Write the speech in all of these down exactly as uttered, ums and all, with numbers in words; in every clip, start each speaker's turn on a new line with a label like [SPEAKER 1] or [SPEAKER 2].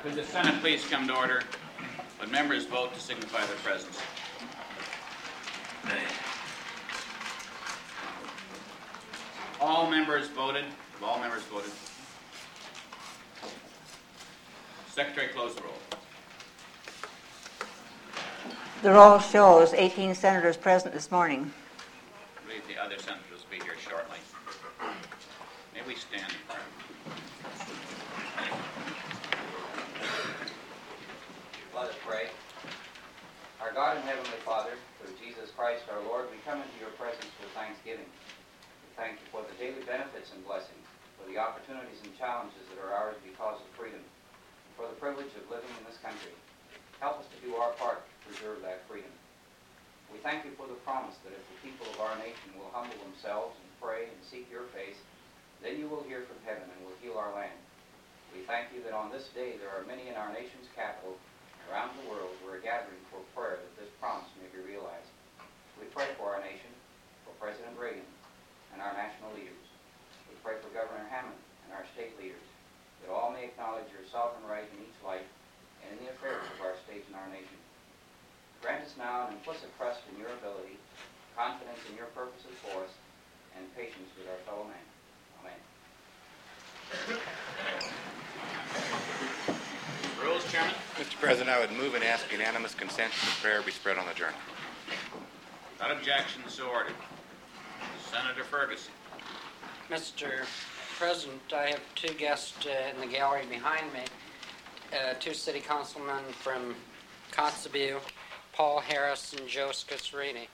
[SPEAKER 1] Could the Senate please come to order? When members vote to signify their presence. All members voted. Have all members voted? Secretary, close the roll.
[SPEAKER 2] The roll shows eighteen senators present this morning.
[SPEAKER 1] I believe the other senators will be here shortly. May we stand?
[SPEAKER 3] Let us pray. Our God and Heavenly Father, through Jesus Christ our Lord, we come into your presence with thanksgiving. We thank you for the daily benefits and blessings, for the opportunities and challenges that are ours because of freedom, and for the privilege of living in this country. Help us to do our part to preserve that freedom. We thank you for the promise that if the people of our nation will humble themselves and pray and seek your face, then you will hear from heaven and will heal our land. We thank you that on this day there are many in our nation's capital around the world who are gathering for prayer that this promise may be realized. We pray for our nation, for President Reagan and our national leaders. We pray for Governor Hammond and our state leaders, that all may acknowledge your sovereign right in each life and in the affairs of our state and our nation. Grant us now an implicit trust in your ability, confidence in your purposes for us, and patience with our fellow man. Amen.
[SPEAKER 1] Rules, Chairman.
[SPEAKER 4] Mister President, I would move and ask unanimous consent that the prayer be spread on the journal.
[SPEAKER 1] Without objection, so ordered. Senator Ferguson.
[SPEAKER 5] Mister President, I have two guests uh, in the gallery behind me, uh, two city councilmen from Kotzebue, Paul Harris and Joe Scasarini.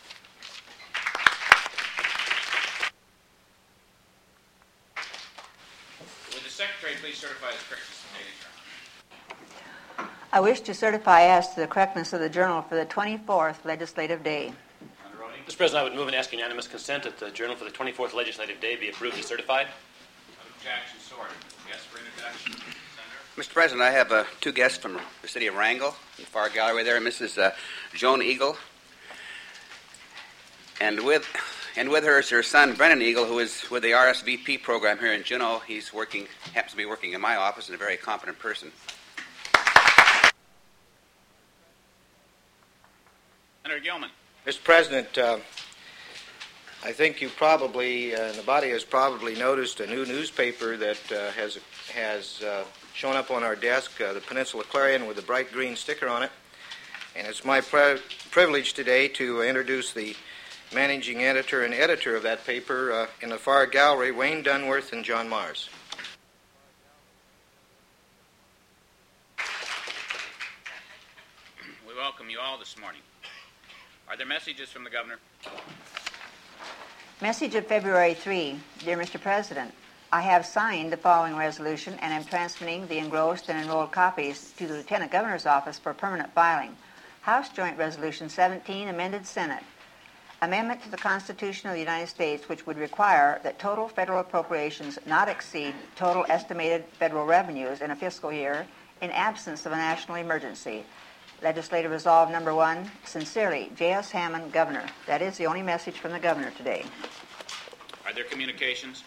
[SPEAKER 1] Would the Secretary please certify the correctness of the daily journal?
[SPEAKER 2] I wish to certify as to the correctness of the journal for the twenty-fourth legislative day.
[SPEAKER 6] Mister President, I would move and ask unanimous consent that the journal for the twenty-fourth legislative day be approved and certified.
[SPEAKER 1] Objection, so ordered. Yes, for introduction. Senator.
[SPEAKER 3] Mister President, I have uh, two guests from the city of Wrangell, in the far gallery there, Missus Uh, Joan Eagle, and with and with her is her son, Brennan Eagle, who is with the R S V P program here in Juneau. He's working, happens to be working in my office, and a very competent person.
[SPEAKER 1] Senator Gilman.
[SPEAKER 7] Mister President, uh, I think you probably, uh, and the body has probably noticed a new newspaper that uh, has has uh, shown up on our desk, uh, the Peninsula Clarion, with a bright green sticker on it. And it's my pri- privilege today to introduce the managing editor and editor of that paper uh, in the far gallery, Wayne Dunworth and John Mars.
[SPEAKER 1] We welcome you all this morning. Are there messages from the Governor?
[SPEAKER 2] Message of February third. Dear Mister President, I have signed the following resolution and am transmitting the engrossed and enrolled copies to the Lieutenant Governor's office for permanent filing. House Joint Resolution seventeen, amended Senate. Amendment to the Constitution of the United States, which would require that total federal appropriations not exceed total estimated federal revenues in a fiscal year in absence of a national emergency. Legislative Resolve Number One, sincerely, J S. Hammond, Governor. That is the only message from the Governor today.
[SPEAKER 1] Are there communications?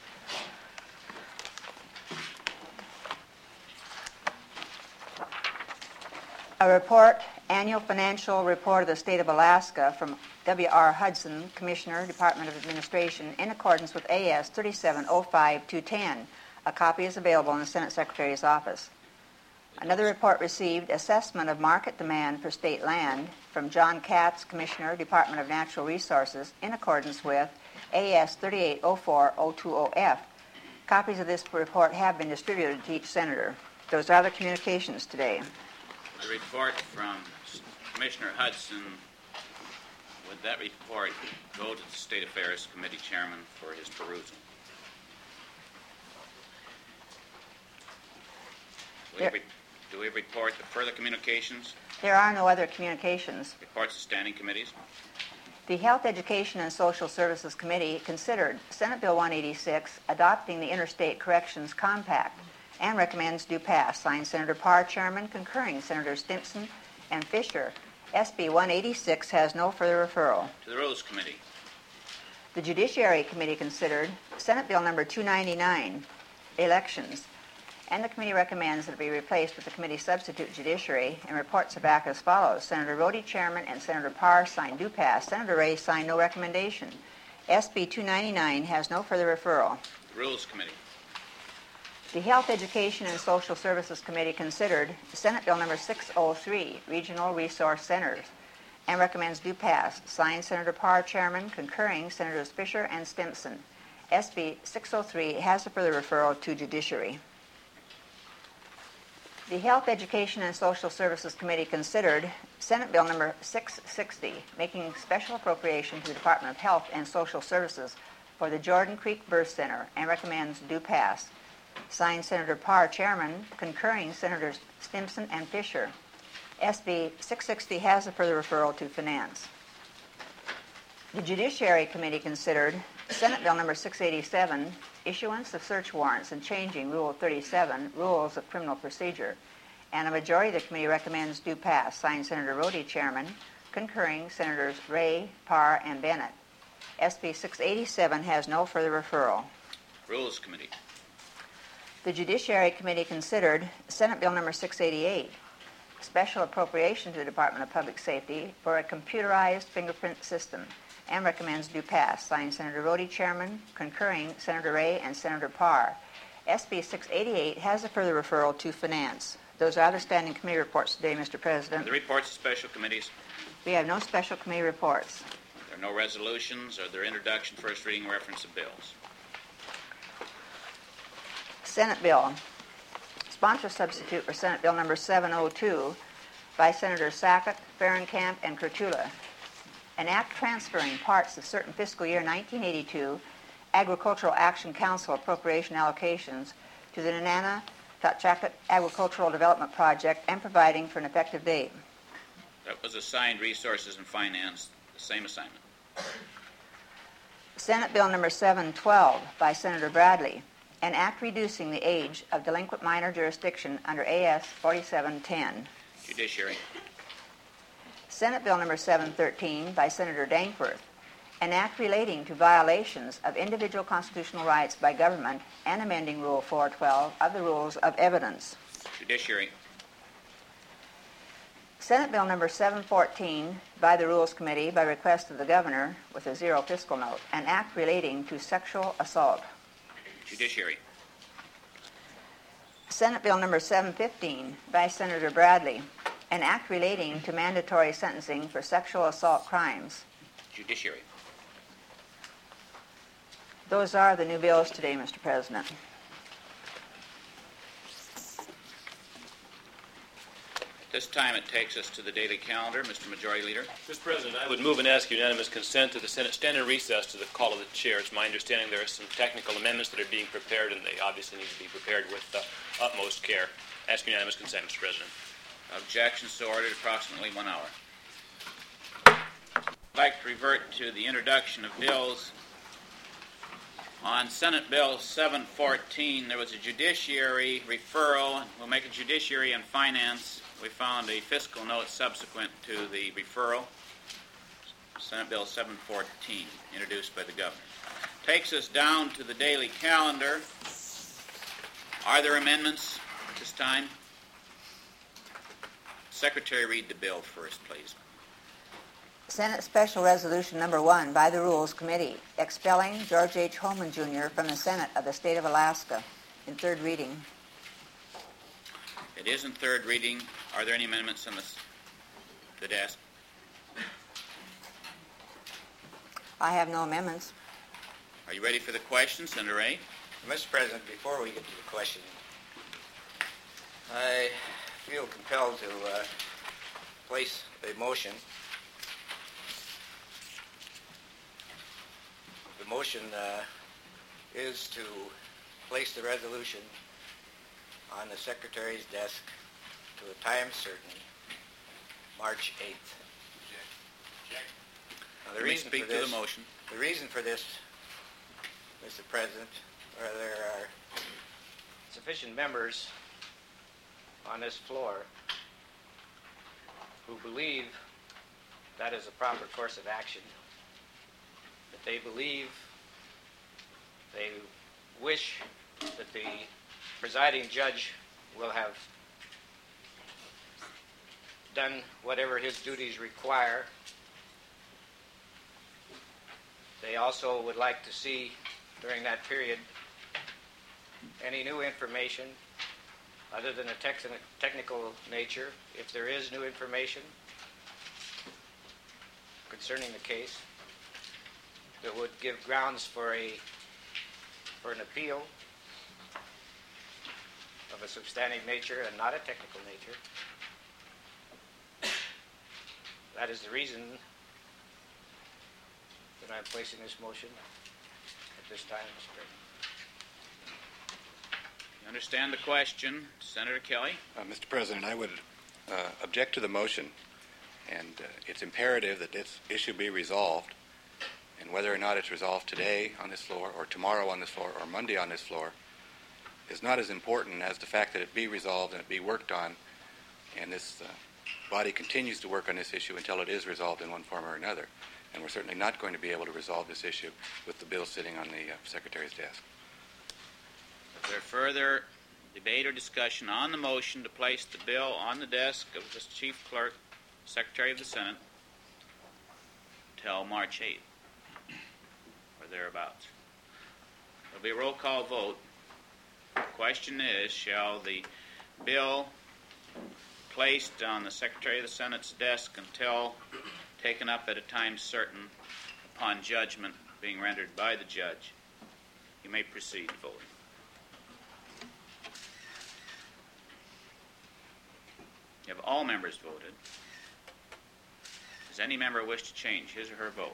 [SPEAKER 2] A report, Annual Financial Report of the State of Alaska from W R Hudson, Commissioner, Department of Administration, in accordance with A S thirty-seven oh five dash two ten. A copy is available in the Senate Secretary's office. Another report received, Assessment of Market Demand for State Land, from John Katz, Commissioner, Department of Natural Resources, in accordance with A S thirty-eight oh four dash oh two oh F. Copies of this report have been distributed to each senator. Those are the communications today.
[SPEAKER 1] The report from Commissioner Hudson, would that report go to the State Affairs Committee Chairman for his perusal? Do we, re- do we report the further communications?
[SPEAKER 2] There are no other communications.
[SPEAKER 1] Reports of standing committees?
[SPEAKER 2] The Health, Education, and Social Services Committee considered Senate Bill one eighty-six adopting the Interstate Corrections Compact and recommends do pass. Signed, Senator Parr, Chairman, concurring Senators Stimson and Fisher. S B one eighty-six has no further referral.
[SPEAKER 1] To the Rules Committee.
[SPEAKER 2] The Judiciary Committee considered Senate Bill number two ninety-nine, Elections, and the committee recommends that it be replaced with the committee substitute judiciary, and reports are back as follows. Senator Rhodey, chairman, and Senator Parr sign do pass. Senator Ray signed no recommendation. S B two ninety-nine has no further referral.
[SPEAKER 1] Rules Committee.
[SPEAKER 2] The Health, Education, and Social Services Committee considered Senate Bill Number six oh three, Regional Resource Centers, and recommends do pass. Signed, Senator Parr, chairman, concurring Senators Fisher and Stimson. S B six oh three has a further referral to judiciary. The Health, Education, and Social Services Committee considered Senate Bill Number six sixty, making special appropriation to the Department of Health and Social Services for the Jordan Creek Birth Center, and recommends do pass. Signed, Senator Parr, chairman, concurring Senators Stimson and Fisher. S B six sixty has a further referral to Finance. The Judiciary Committee considered Senate Bill Number six eighty-seven, issuance of search warrants and changing Rule thirty-seven, Rules of Criminal Procedure, and a majority of the committee recommends do pass. Signed, Senator Rhodey, chairman, concurring Senators Ray, Parr, and Bennett. S B six eighty-seven has no further referral.
[SPEAKER 1] Rules Committee.
[SPEAKER 2] The Judiciary Committee considered Senate Bill Number six eighty-eight, special appropriation to the Department of Public Safety for a computerized fingerprint system, and recommends do pass. Signed, Senator Rhodey, chairman, concurring Senator Ray and Senator Parr. S B six eighty-eight has a further referral to Finance. Those are the standing committee reports today, Mister President.
[SPEAKER 1] The reports of special committees.
[SPEAKER 2] We have no special committee reports.
[SPEAKER 1] There are no resolutions or their introduction, first reading, reference of bills.
[SPEAKER 2] Senate Bill. Sponsor substitute for Senate Bill Number seven oh two by Senators Sackett, Ferencamp, and Kurtula. An act transferring parts of certain fiscal year nineteen eighty-two Agricultural Action Council appropriation allocations to the Nenana Tachakut Agricultural Development Project and providing for an effective date.
[SPEAKER 1] That was assigned Resources and Finance, the same assignment.
[SPEAKER 2] Senate Bill Number seven twelve by Senator Bradley, an act reducing the age of delinquent minor jurisdiction under A S forty-seven ten.
[SPEAKER 1] Judiciary.
[SPEAKER 2] Senate Bill Number seven thirteen by Senator Dankworth, an act relating to violations of individual constitutional rights by government and amending Rule four twelve of the Rules of Evidence.
[SPEAKER 1] Judiciary.
[SPEAKER 2] Senate Bill Number seven fourteen by the Rules Committee by request of the Governor with a zero fiscal note, an act relating to sexual assault.
[SPEAKER 1] Judiciary.
[SPEAKER 2] Senate Bill Number seven fifteen by Senator Bradley, an act relating to mandatory sentencing for sexual assault crimes.
[SPEAKER 1] Judiciary.
[SPEAKER 2] Those are the new bills today, Mister President.
[SPEAKER 1] At this time, it takes us to the daily calendar. Mister Majority Leader.
[SPEAKER 6] Mister President, I would move and ask unanimous consent to the Senate stand in recess to the call of the chair. It's my understanding there are some technical amendments that are being prepared, and they obviously need to be prepared with uh, utmost care. Ask unanimous consent, Mister President.
[SPEAKER 1] Objections so ordered, approximately one hour. I'd like to revert to the introduction of bills. On Senate Bill seven fourteen, there was a judiciary referral. We'll make a judiciary and finance. We found a fiscal note subsequent to the referral. Senate Bill seven fourteen, introduced by the governor. Takes us down to the daily calendar. Are there amendments at this time? Secretary, read the bill first, please.
[SPEAKER 2] Senate Special Resolution Number one by the Rules Committee, expelling George H. Holman, Junior from the Senate of the State of Alaska, in third reading.
[SPEAKER 1] It is in third reading. Are there any amendments on this, the desk?
[SPEAKER 2] I have no amendments.
[SPEAKER 1] Are you ready for the question, Senator Ray?
[SPEAKER 7] Mister President, before we get to the question, I feel compelled to uh, place a motion. The motion uh, is to place the resolution on the Secretary's desk to a time certain, March eighth. Now, the
[SPEAKER 1] Let me
[SPEAKER 7] reason
[SPEAKER 1] speak
[SPEAKER 7] for
[SPEAKER 1] to
[SPEAKER 7] this,
[SPEAKER 1] the motion.
[SPEAKER 7] The reason for this, Mister President, are there are sufficient members on this floor who believe that is a proper course of action, that they believe, they wish that the presiding judge will have done whatever his duties require. They also would like to see during that period any new information other than a tex- technical nature, if there is new information concerning the case that would give grounds for a for an appeal of a substantive nature and not a technical nature. That is the reason that I'm placing this motion at this time, Mister President.
[SPEAKER 1] You understand the question, Senator Kelly?
[SPEAKER 4] Uh, Mister President, I would uh, object to the motion, and uh, it's imperative that this issue be resolved, and whether or not it's resolved today on this floor, or tomorrow on this floor, or Monday on this floor, is not as important as the fact that it be resolved and it be worked on, and this uh, body continues to work on this issue until it is resolved in one form or another. And we're certainly not going to be able to resolve this issue with the bill sitting on the uh, Secretary's desk.
[SPEAKER 1] Is there further debate or discussion on the motion to place the bill on the desk of the Chief Clerk, Secretary of the Senate, until March eighth, or thereabouts? There'll be a roll call vote. The question is, shall the bill placed on the Secretary of the Senate's desk until taken up at a time certain upon judgment being rendered by the judge? You may proceed voting. You have all members voted. Does any member wish to change his or her vote?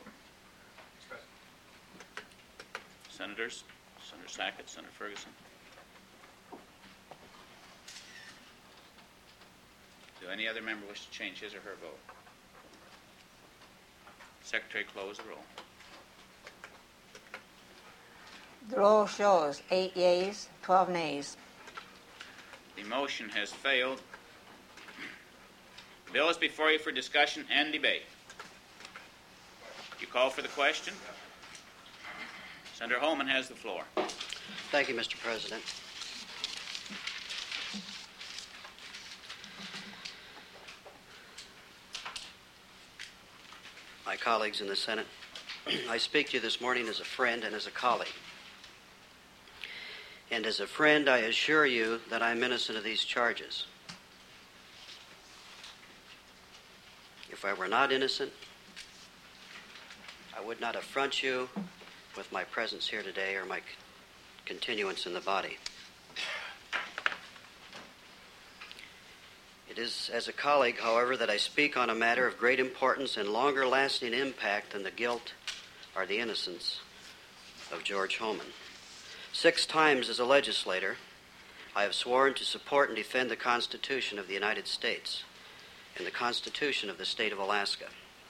[SPEAKER 1] Senators? Senator Sackett, Senator Ferguson? Do any other member wish to change his or her vote? Secretary, close the roll.
[SPEAKER 2] The roll shows eight yeas, twelve nays.
[SPEAKER 1] The motion has failed. The bill is before you for discussion and debate. You call for the question? Senator Holman has the floor.
[SPEAKER 8] Thank you, Mister President. My colleagues in the Senate, I speak to you this morning as a friend and as a colleague. And as a friend, I assure you that I'm innocent of these charges. If I were not innocent, I would not affront you with my presence here today or my c- continuance in the body. It is as a colleague, however, that I speak on a matter of great importance and longer-lasting impact than the guilt or the innocence of George Holman. Six times as a legislator, I have sworn to support and defend the Constitution of the United States and the Constitution of the State of Alaska,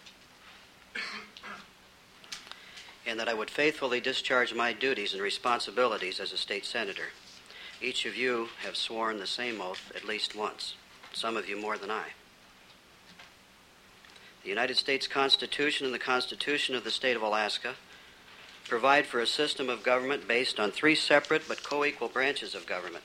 [SPEAKER 8] and that I would faithfully discharge my duties and responsibilities as a state senator. Each of you have sworn the same oath at least once, some of you more than I. The United States Constitution and the Constitution of the State of Alaska provide for a system of government based on three separate but co-equal branches of government.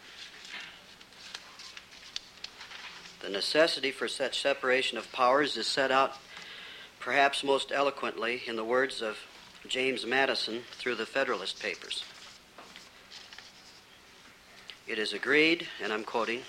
[SPEAKER 8] The necessity for such separation of powers is set out perhaps most eloquently in the words of James Madison through the Federalist Papers. It is agreed, and I'm quoting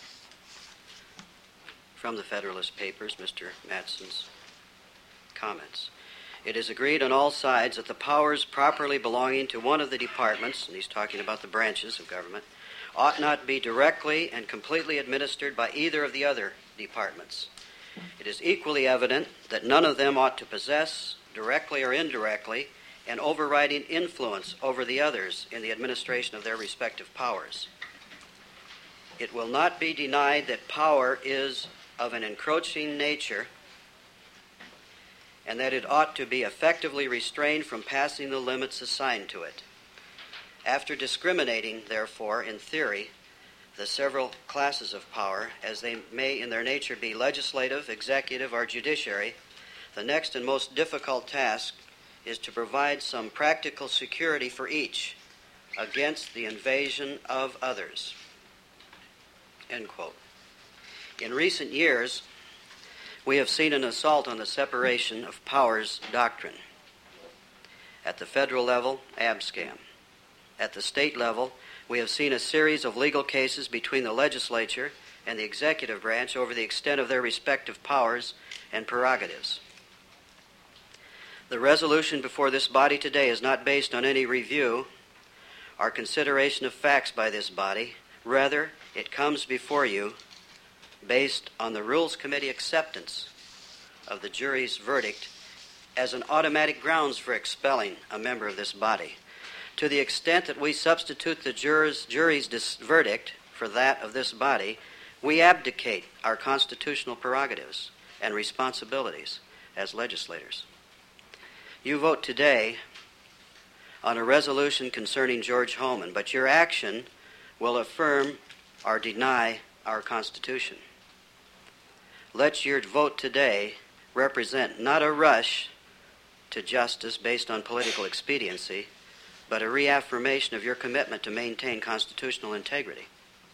[SPEAKER 8] from the Federalist Papers, Mister Madison's comments. It is agreed on all sides that the powers properly belonging to one of the departments, and he's talking about the branches of government, ought not be directly and completely administered by either of the other departments. It is equally evident that none of them ought to possess, directly or indirectly, an overriding influence over the others in the administration of their respective powers. It will not be denied that power is of an encroaching nature and that it ought to be effectively restrained from passing the limits assigned to it. After discriminating, therefore, in theory, the several classes of power, as they may in their nature be legislative, executive, or judiciary, the next and most difficult task is to provide some practical security for each against the invasion of others. end quote. In recent years, we have seen an assault on the separation of powers doctrine. At the federal level, abscam. At the state level, we have seen a series of legal cases between the legislature and the executive branch over the extent of their respective powers and prerogatives. The resolution before this body today is not based on any review or consideration of facts by this body. Rather, it comes before you based on the Rules Committee acceptance of the jury's verdict as an automatic grounds for expelling a member of this body. To the extent that we substitute the jurors, jury's dis- verdict for that of this body, we abdicate our constitutional prerogatives and responsibilities as legislators. You vote today on a resolution concerning George Holman, but your action will affirm or deny our Constitution. Let your vote today represent not a rush to justice based on political expediency, but a reaffirmation of your commitment to maintain constitutional integrity.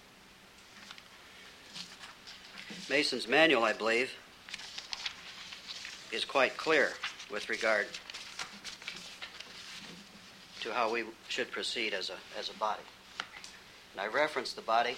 [SPEAKER 8] Mason's manual, I believe, is quite clear with regard to how we should proceed as a, as a body. And I reference the body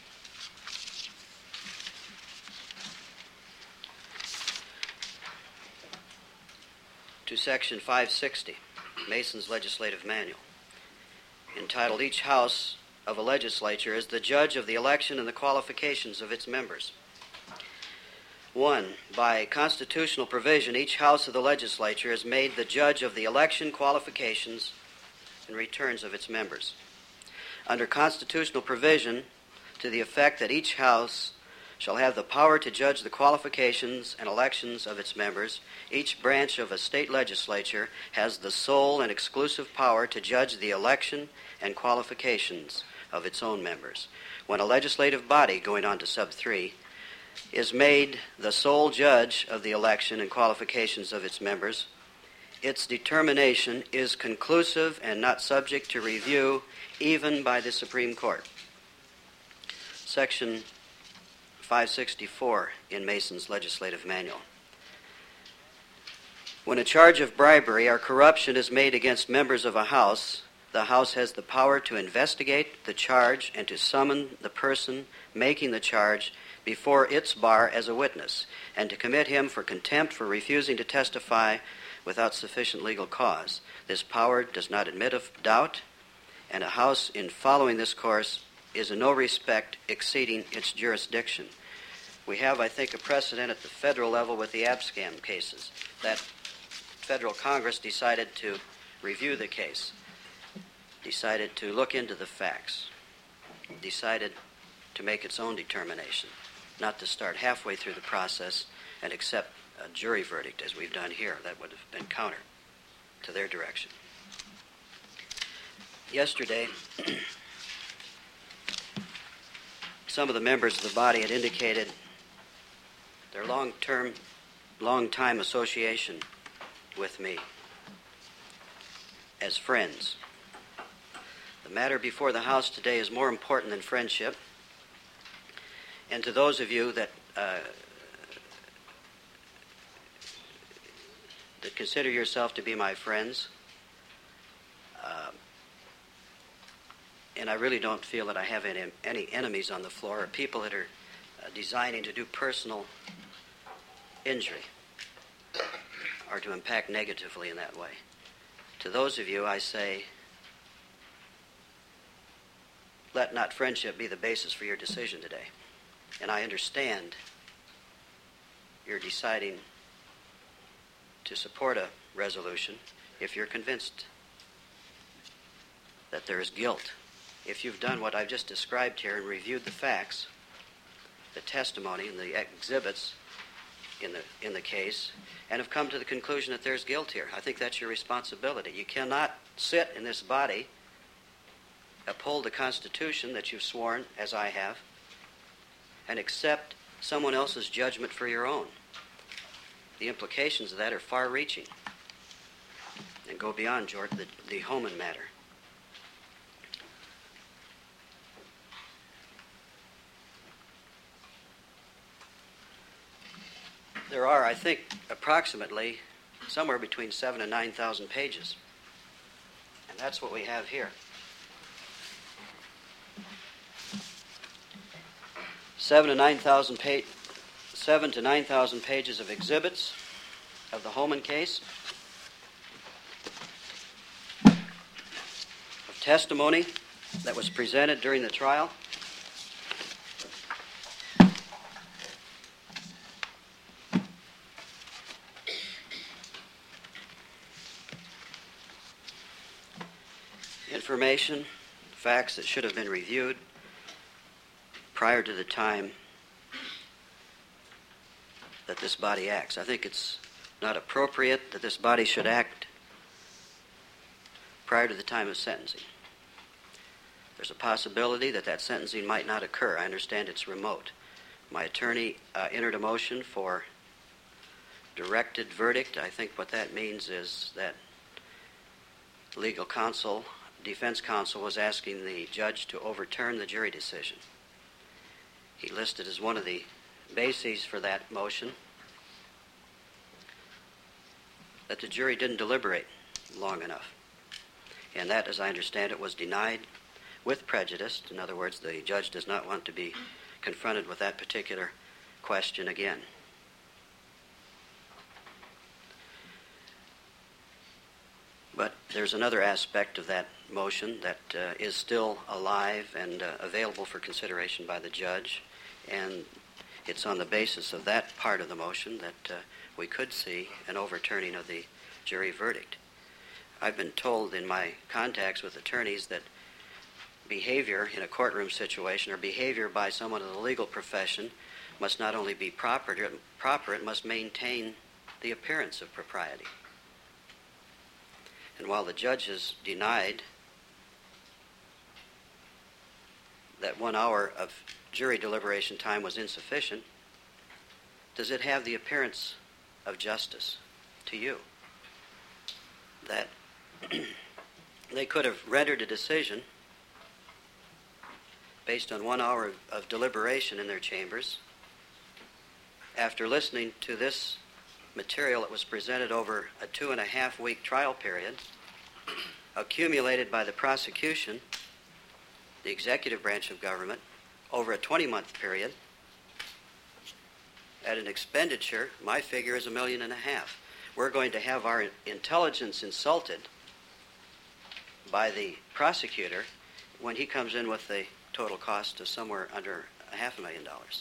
[SPEAKER 8] to Section five sixty, Mason's Legislative Manual, entitled, "Each House of a Legislature is the judge of the election and the qualifications of its members." One, by constitutional provision, each House of the Legislature is made the judge of the election, qualifications, and returns of its members. Under constitutional provision, to the effect that each House shall have the power to judge the qualifications and elections of its members, each branch of a state legislature has the sole and exclusive power to judge the election and qualifications of its own members. When a legislative body, going on to sub three, is made the sole judge of the election and qualifications of its members, its determination is conclusive and not subject to review even by the Supreme Court. Section five sixty-four in Mason's Legislative Manual. When a charge of bribery or corruption is made against members of a House, the House has the power to investigate the charge and to summon the person making the charge before its bar as a witness, and to commit him for contempt for refusing to testify without sufficient legal cause. This power does not admit of doubt, and a House in following this course is in no respect exceeding its jurisdiction. We have, I think, a precedent at the federal level with the Abscam cases. That federal Congress decided to review the case, decided to look into the facts, decided to make its own determination, not to start halfway through the process and accept a jury verdict as we've done here. That would have been counter to their direction. Yesterday, some of the members of the body had indicated their long-term, long-time association with me as friends. The matter before the House today is more important than friendship. And to those of you that uh, that consider yourself to be my friends, uh, and I really don't feel that I have any, any enemies on the floor or people that are uh, designing to do personal injury or to impact negatively in that way. To those of you, I say, let not friendship be the basis for your decision today. And I understand you're deciding to support a resolution if you're convinced that there is guilt. If you've done what I've just described here and reviewed the facts, the testimony and the exhibits in the in the case, and have come to the conclusion that there's guilt here, I think that's your responsibility. You cannot sit in this body, uphold the Constitution that you've sworn, as I have, and accept someone else's judgment for your own. The implications of that are far-reaching and go beyond, George, the, the Holman matter. there are, I think, approximately somewhere between seven and nine thousand pages. And that's what we have here. Seven to nine thousand pa- seven to nine thousand pages of exhibits of the Holman case, of testimony that was presented during the trial, information, facts that should have been reviewed prior to the time that this body acts. I think it's not appropriate that this body should act prior to the time of sentencing. There's a possibility that that sentencing might not occur. I understand it's remote. My attorney uh, entered a motion for directed verdict. I think what that means is that legal counsel, defense counsel, was asking the judge to overturn the jury decision. He listed as one of the bases for that motion that the jury didn't deliberate long enough. And that, as I understand it, was denied with prejudice. In other words, the judge does not want to be confronted with that particular question again. But there's another aspect of that motion that uh, is still alive and uh, available for consideration by the judge, and it's on the basis of that part of the motion that uh, we could see an overturning of the jury verdict. I've been told in my contacts with attorneys that behavior in a courtroom situation, or behavior by someone in the legal profession, must not only be proper, proper, it must maintain the appearance of propriety. And while the judge has denied that one hour of jury deliberation time was insufficient, does it have the appearance of justice to you that they could have rendered a decision based on one hour of, of deliberation in their chambers after listening to this material that was presented over a two and a half week trial period, accumulated by the prosecution, the executive branch of government, over a twenty month period, at an expenditure, my figure is a million and a half. We're going to have our intelligence insulted by the prosecutor when he comes in with the total cost of somewhere under a half a million dollars.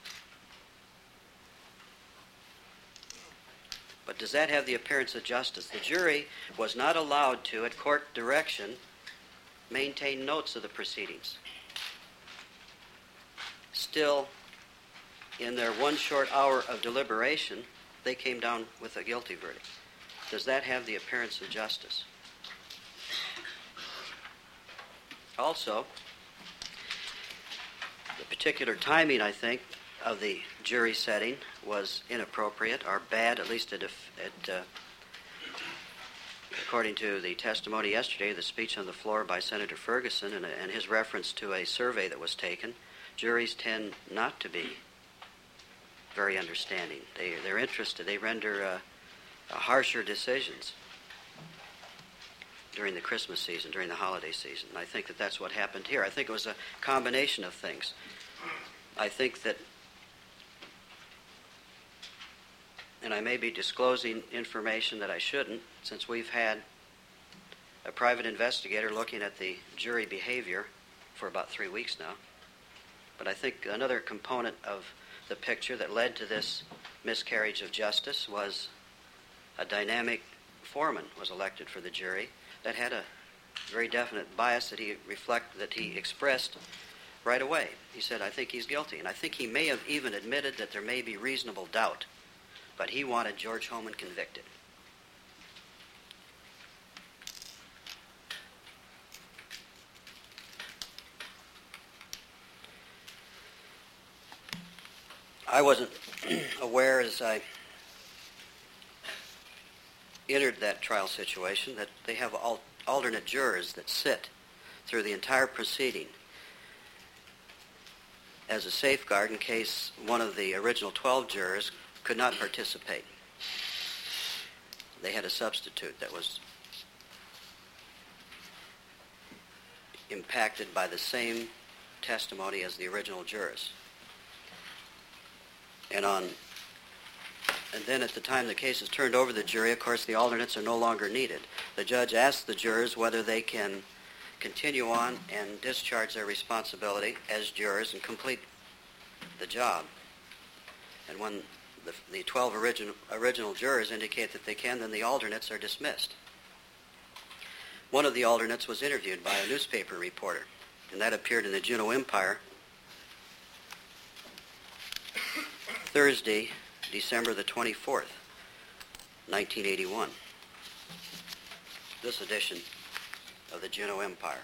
[SPEAKER 8] But does that have the appearance of justice? The jury was not allowed to, at court direction, maintain notes of the proceedings. Still, in their one short hour of deliberation, they came down with a guilty verdict. Does that have the appearance of justice? Also, the particular timing, I think, of the jury setting was inappropriate, or bad, at least at, at uh, according to the testimony yesterday, the speech on the floor by Senator Ferguson and, and his reference to a survey that was taken. Juries tend not to be very understanding. They, they're interested. They render uh, uh, harsher decisions during the Christmas season, during the holiday season. And I think that that's what happened here. I think it was a combination of things. I think that, and I may be disclosing information that I shouldn't, since we've had a private investigator looking at the jury behavior for about three weeks now. But I think another component of the picture that led to this miscarriage of justice was a dynamic foreman was elected for the jury that had a very definite bias that he reflect that he expressed right away. He said, I think he's guilty. And I think he may have even admitted that there may be reasonable doubt, but he wanted George Holman convicted. I wasn't aware as I entered that trial situation that they have al- alternate jurors that sit through the entire proceeding as a safeguard in case one of the original twelve jurors could not participate. They had a substitute that was impacted by the same testimony as the original jurors. And on, and then at the time the case is turned over to the jury, of course, the alternates are no longer needed. The judge asks the jurors whether they can continue on and discharge their responsibility as jurors and complete the job. And when the, the twelve original, original jurors indicate that they can, then the alternates are dismissed. One of the alternates was interviewed by a newspaper reporter, and that appeared in the Juneau Empire Thursday, December the twenty-fourth, nineteen eighty-one. This edition of the Juneau Empire.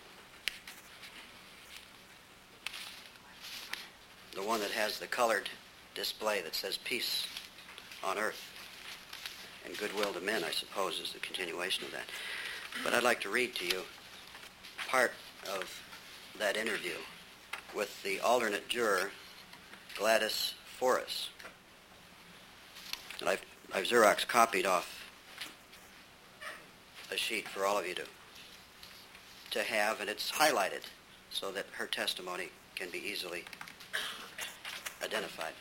[SPEAKER 8] The one that has the colored display that says peace on earth and goodwill to men, I suppose, is the continuation of that. But I'd like to read to you part of that interview with the alternate juror, Gladys Forrest. And I've, I've Xerox copied off a sheet for all of you to, to have, and it's highlighted so that her testimony can be easily identified.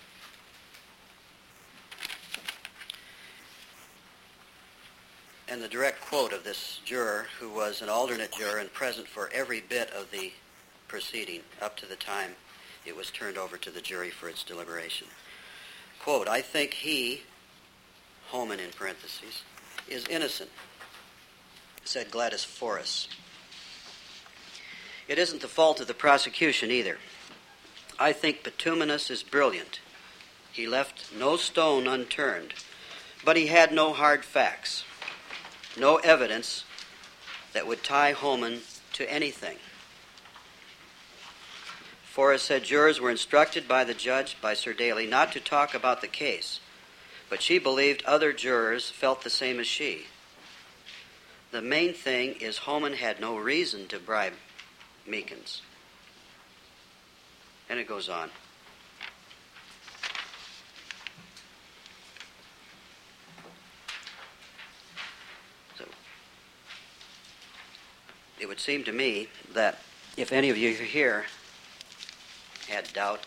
[SPEAKER 8] And the direct quote of this juror, who was an alternate juror and present for every bit of the proceeding up to the time it was turned over to the jury for its deliberation. Quote, "I think he," Homan in parentheses, "is innocent," said Gladys Forrest. "It isn't the fault of the prosecution either. I think Bituminous is brilliant. He left no stone unturned, but he had no hard facts, no evidence that would tie Homan to anything." Forrest said jurors were instructed by the judge, by Sir Daly, not to talk about the case, but she believed other jurors felt the same as she. "The main thing is Homan had no reason to bribe Meekins." And it goes on. So, it would seem to me that if any of you here had doubt,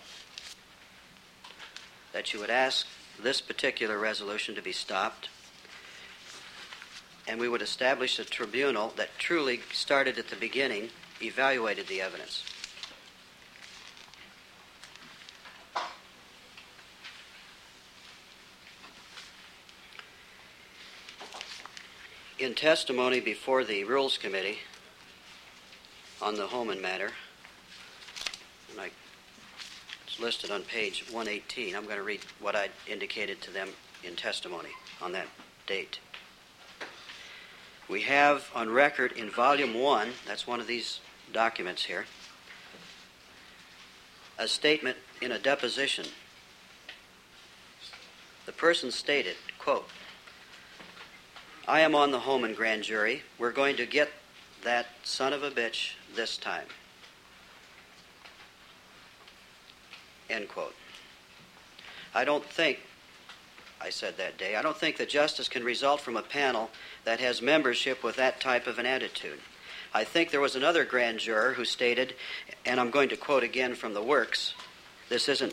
[SPEAKER 8] that you would ask this particular resolution to be stopped, and we would establish a tribunal that truly started at the beginning, evaluated the evidence. In testimony before the Rules Committee on the Homan matter, and I, it's listed on page one eighteen. I'm going to read what I indicated to them in testimony on that date. We have on record in volume one, that's one of these documents here, a statement in a deposition. The person stated, quote, "I am on the Homan grand jury. We're going to get that son of a bitch this time." End quote. I don't think, I said that day, I don't think that justice can result from a panel that has membership with that type of an attitude. I think there was another grand juror who stated, and I'm going to quote again from the works, this isn't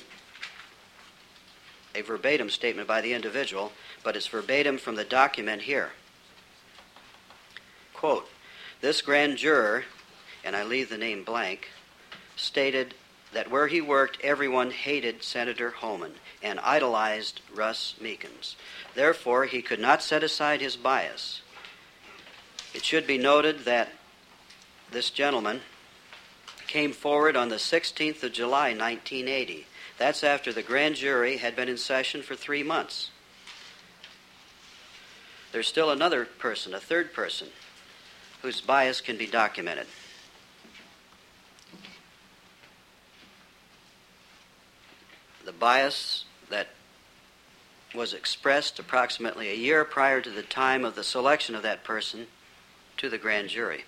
[SPEAKER 8] a verbatim statement by the individual, but it's verbatim from the document here. Quote, "This grand juror," and I leave the name blank, stated that where he worked, everyone hated Senator Homan and idolized Russ Meekins. Therefore, he could not set aside his bias. It should be noted that this gentleman came forward on the sixteenth of July, nineteen eighty. That's after the grand jury had been in session for three months. There's still another person, a third person, whose bias can be documented. The bias that was expressed approximately a year prior to the time of the selection of that person to the grand jury.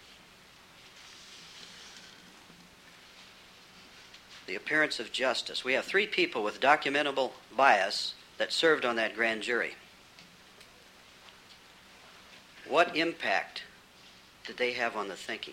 [SPEAKER 8] The appearance of justice. We have three people with documentable bias that served on that grand jury, what impact did they have on the thinking?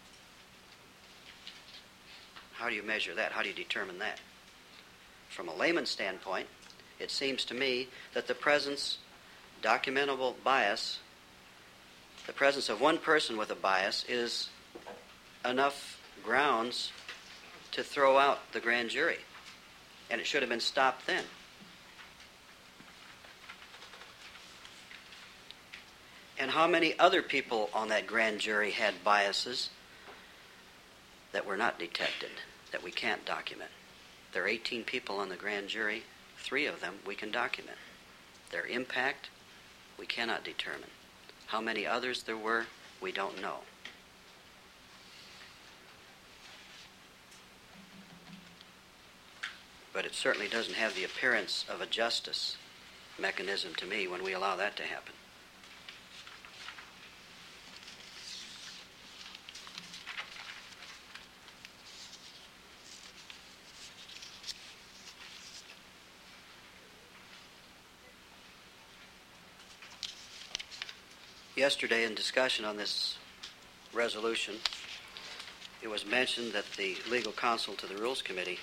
[SPEAKER 8] How do you measure that? How do you determine that? From a layman's standpoint, it seems to me that the presence, documentable bias, the presence of one person with a bias is enough grounds to throw out the grand jury. And it should have been stopped then. And how many other people on that grand jury had biases that were not detected, that we can't document? There are eighteen people on the grand jury. Three of them we can document. Their impact, we cannot determine. How many others there were, we don't know. But it certainly doesn't have the appearance of a justice mechanism to me when we allow that to happen. Yesterday, in discussion on this resolution, it was mentioned that the legal counsel to the Rules Committee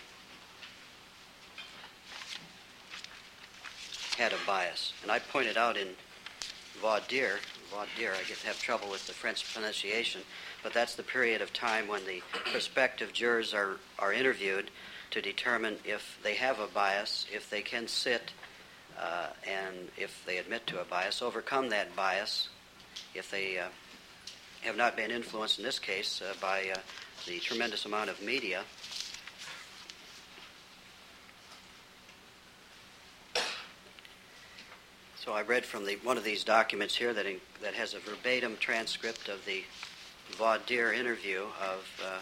[SPEAKER 8] had a bias. And I pointed out in voir dire, voir dire, I get have trouble with the French pronunciation, but that's the period of time when the prospective jurors are, are interviewed to determine if they have a bias, if they can sit, uh, and if they admit to a bias, overcome that bias, if they uh, have not been influenced, in this case, uh, by uh, the tremendous amount of media. So I read from the, one of these documents here that, in, that has a verbatim transcript of the voir dire interview of uh,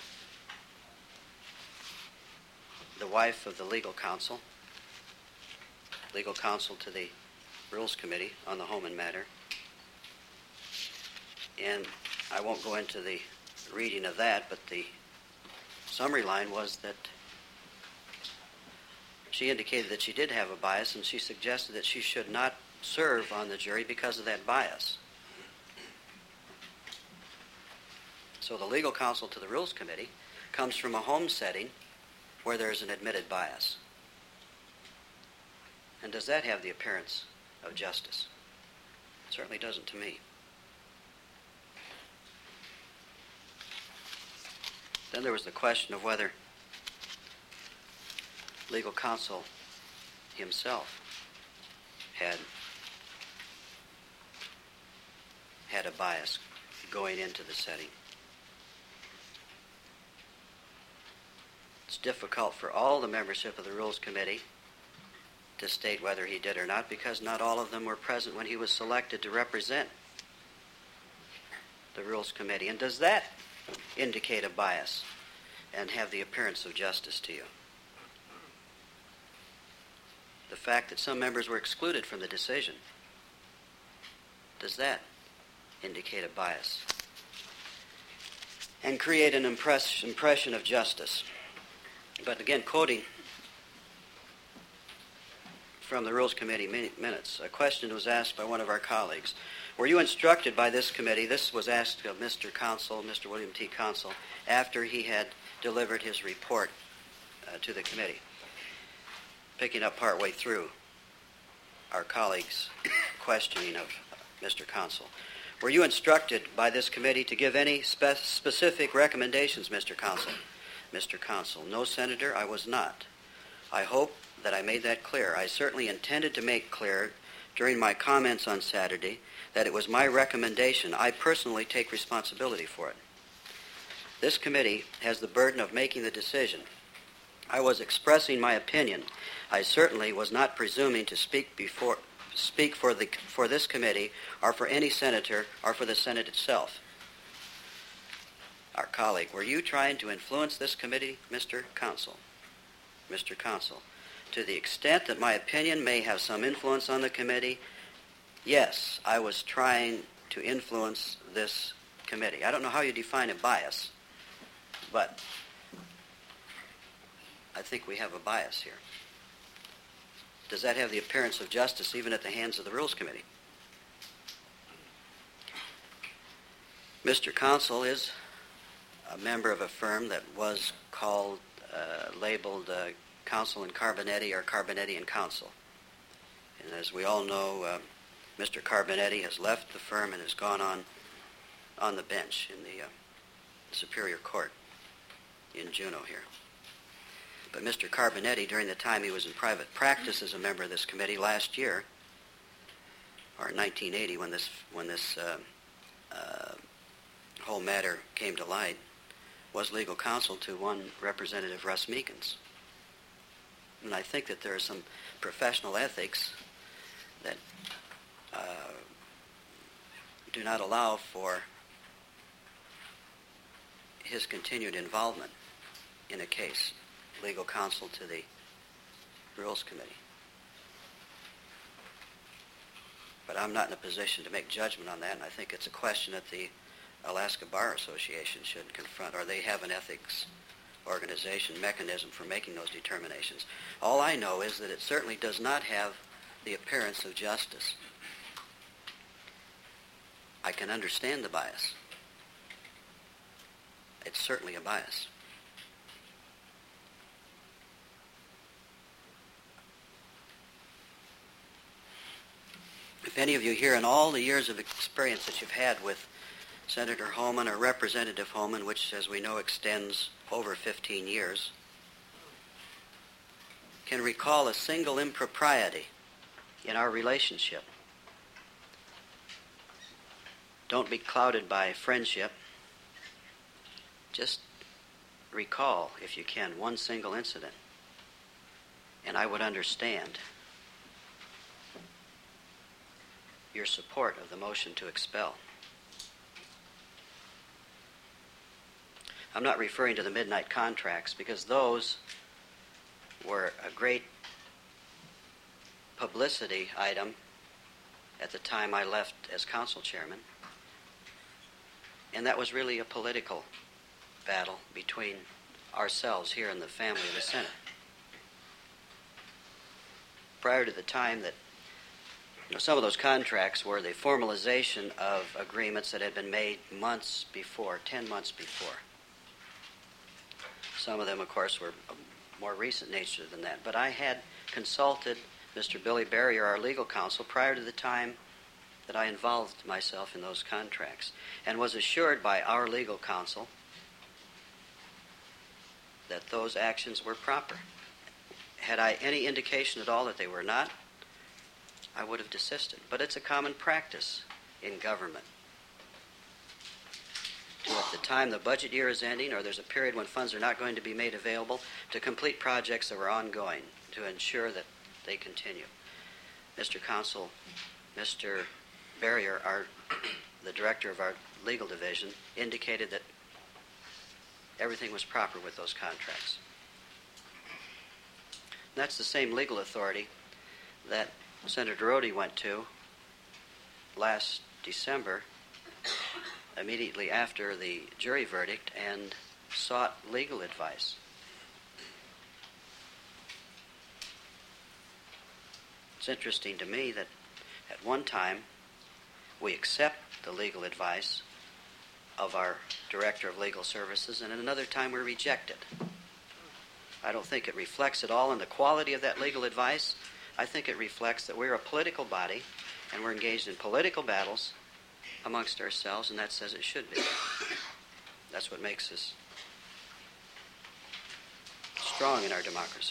[SPEAKER 8] the wife of the legal counsel, legal counsel to the Rules Committee on the Homan matter. And I won't go into the reading of that, but the summary line was that she indicated that she did have a bias, and she suggested that she should not serve on the jury because of that bias. So the legal counsel to the Rules Committee comes from a home setting where there's an admitted bias. And does that have the appearance of justice? It certainly doesn't to me. Then there was the question of whether legal counsel himself had had a bias going into the setting. It's difficult for all the membership of the Rules Committee to state whether he did or not, because not all of them were present when he was selected to represent the Rules Committee. And does that indicate a bias and have the appearance of justice to you? The fact that some members were excluded from the decision, does that indicate a bias and create an impress, impression of justice? But again, quoting from the Rules Committee minutes, a question was asked by one of our colleagues. Were you instructed by this committee, this was asked of Mister Counsel, Mister William T. Counsel, after he had delivered his report uh, to the committee, picking up partway through our colleague's questioning of Mister Counsel. Were you instructed by this committee to give any spe- specific recommendations, Mister Counsel? Mister Counsel, no, Senator, I was not. I hope that I made that clear. I certainly intended to make clear during my comments on Saturday that it was my recommendation. I personally take responsibility for it. This committee has the burden of making the decision. I was expressing my opinion. I certainly was not presuming to speak before speak for the for this committee or for any senator or for the Senate itself. Our colleague, were you trying to influence this committee, Mister Counsel? Mister Counsel, to the extent that my opinion may have some influence on the committee, yes, I was trying to influence this committee. I don't know how you define a bias, but I think we have a bias here. does that have the appearance of justice even at the hands of the Rules Committee? Mister Counsel is a member of a firm that was called, uh, labeled uh, Counsel and Carbonetti or Carbonetti and Counsel. And as we all know, uh, Mister Carbonetti has left the firm and has gone on on the bench in the uh, Superior Court in Juneau here. But Mister Carbonetti, during the time he was in private practice as a member of this committee last year, or in nineteen eighty, when this when this uh, uh, whole matter came to light, was legal counsel to one Representative Russ Meekins. And I think that there are some professional ethics that uh, do not allow for his continued involvement in a case, legal counsel to the Rules Committee. But I'm not in a position to make judgment on that, and I think it's a question that the Alaska Bar Association should confront, or they have an ethics organization mechanism for making those determinations. All I know is that it certainly does not have the appearance of justice. I can understand the bias. It's certainly a bias. If any of you here, in all the years of experience that you've had with Senator Holman or Representative Holman, which, as we know, extends over fifteen years, can recall a single impropriety in our relationship, don't be clouded by friendship. Just recall, if you can, one single incident, and I would understand your support of the motion to expel. I'm not referring to the midnight contracts, because those were a great publicity item at the time I left as council chairman, and that was really a political battle between ourselves here in the family of the Senate. Prior to the time that, you know, some of those contracts were the formalization of agreements that had been made months before, ten months before. Some of them, of course, were of more recent nature than that. But I had consulted Mister Billy Barrier, our legal counsel, prior to the time that I involved myself in those contracts, and was assured by our legal counsel that those actions were proper. Had I any indication at all that they were not, I would have desisted. But it's a common practice in government to, at the time the budget year is ending or there's a period when funds are not going to be made available, to complete projects that were ongoing to ensure that they continue. Mister Counsel, Mister Barrier, our, the director of our legal division, indicated that everything was proper with those contracts. And that's the same legal authority that Senator Rhodey went to last December, immediately after the jury verdict, and sought legal advice. It's interesting to me that at one time we accept the legal advice of our Director of Legal Services, and at another time we reject it. I don't think it reflects at all in the quality of that legal advice. I think it reflects that we're a political body and we're engaged in political battles amongst ourselves, and that's as it should be. That's what makes us strong in our democracy.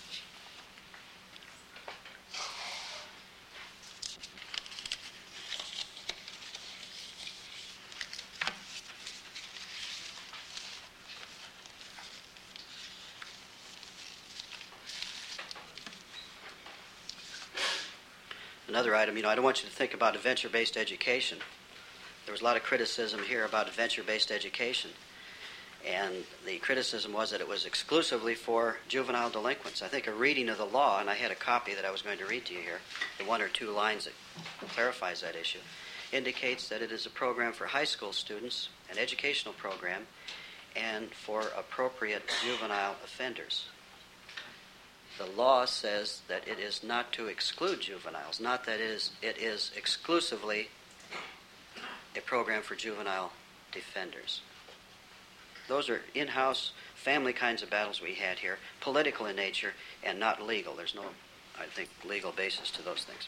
[SPEAKER 8] Another item, you know, I don't want you to think about adventure-based education. There was a lot of criticism here about adventure-based education. And the criticism was that it was exclusively for juvenile delinquents. I think a reading of the law, and I had a copy that I was going to read to you here, the one or two lines that clarifies that issue, indicates that it is a program for high school students, an educational program, and for appropriate juvenile offenders. the law says that it is not to exclude juveniles, not that it is, it is exclusively a program for juvenile defenders. Those are in-house family kinds of battles we had here, political in nature and not legal. There's no, I think, legal basis to those things.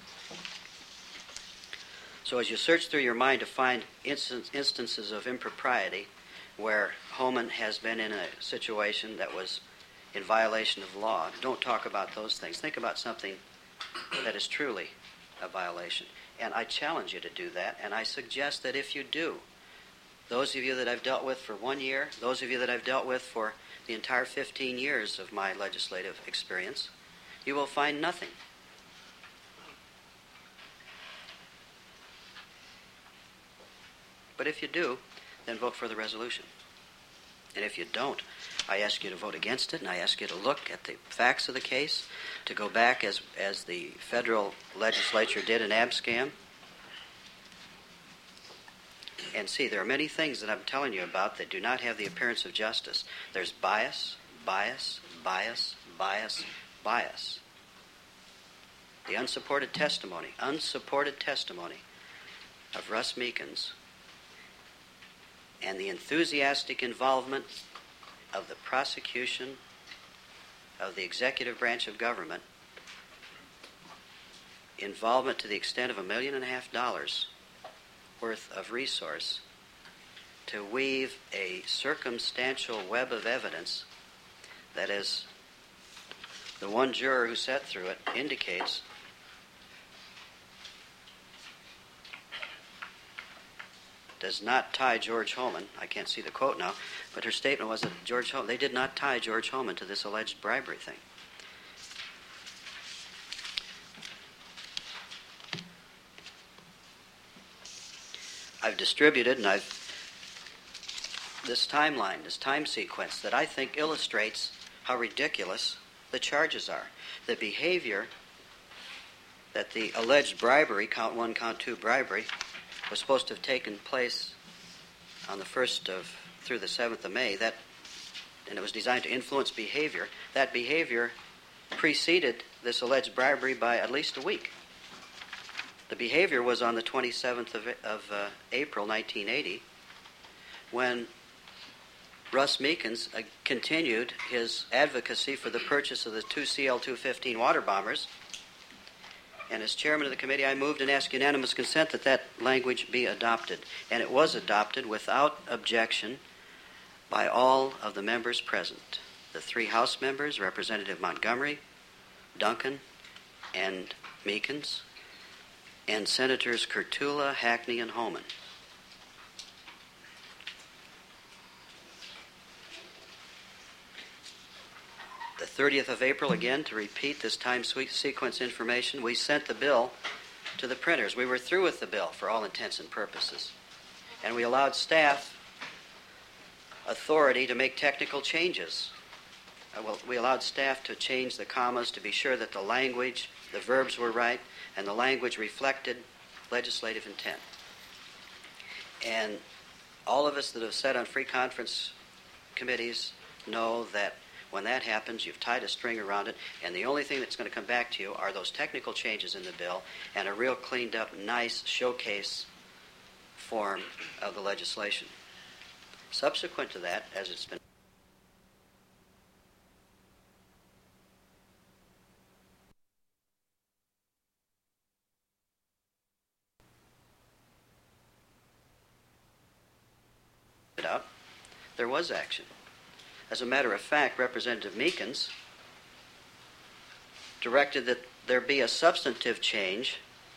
[SPEAKER 8] So as you search through your mind to find instance, instances of impropriety where Homan has been in a situation that was in violation of law, don't talk about those things. Think about something that is truly a violation. And I challenge you to do that, and I suggest that if you do, those of you that I've dealt with for one year, those of you that I've dealt with for the entire fifteen years of my legislative experience, you will find nothing. But if you do, then vote for the resolution. And if you don't, I ask you to vote against it, and I ask you to look at the facts of the case, to go back as, as the federal legislature did in Abscam, and see, there are many things that I'm telling you about that do not have the appearance of justice. There's bias, bias, bias, bias, bias. The unsupported testimony, unsupported testimony of Russ Meekins, and the enthusiastic involvement of the prosecution of the executive branch of government, involvement to the extent of a million and a half dollars worth of resource to weave a circumstantial web of evidence that, as the one juror who sat through it indicates, does not tie George Homan. I can't see the quote now, but her statement was that George Homan, they did not tie George Homan to this alleged bribery thing. I've distributed and I've this timeline, this time sequence that I think illustrates how ridiculous the charges are. The behavior that the alleged bribery, count one, count two bribery, was supposed to have taken place on the first of through the seventh of May, that, and it was designed to influence behavior. That behavior preceded this alleged bribery by at least a week. The behavior was on the twenty-seventh of, of uh, April nineteen eighty, when Russ Meekins uh, continued his advocacy for the purchase of the two C L two fifteen water bombers. And as chairman of the committee, I moved and asked unanimous consent that that language be adopted. And it was adopted without objection by all of the members present. The three House members, Representative Montgomery, Duncan, and Meekins, and Senators Kurtula, Hackney, and Homan. The thirtieth of April, again, to repeat this time sequence information, we sent the bill to the printers. We were through with the bill for all intents and purposes. And we allowed staff authority to make technical changes. Uh, well, we allowed staff to change the commas to be sure that the language, the verbs were right, and the language reflected legislative intent. And all of us that have sat on free conference committees know that when that happens, you've tied a string around it, and the only thing that's going to come back to you are those technical changes in the bill and a real cleaned up, nice showcase form of the legislation. Subsequent to that, as it's been out, there was action. As a matter of fact, Representative Meekins directed that there be a substantive change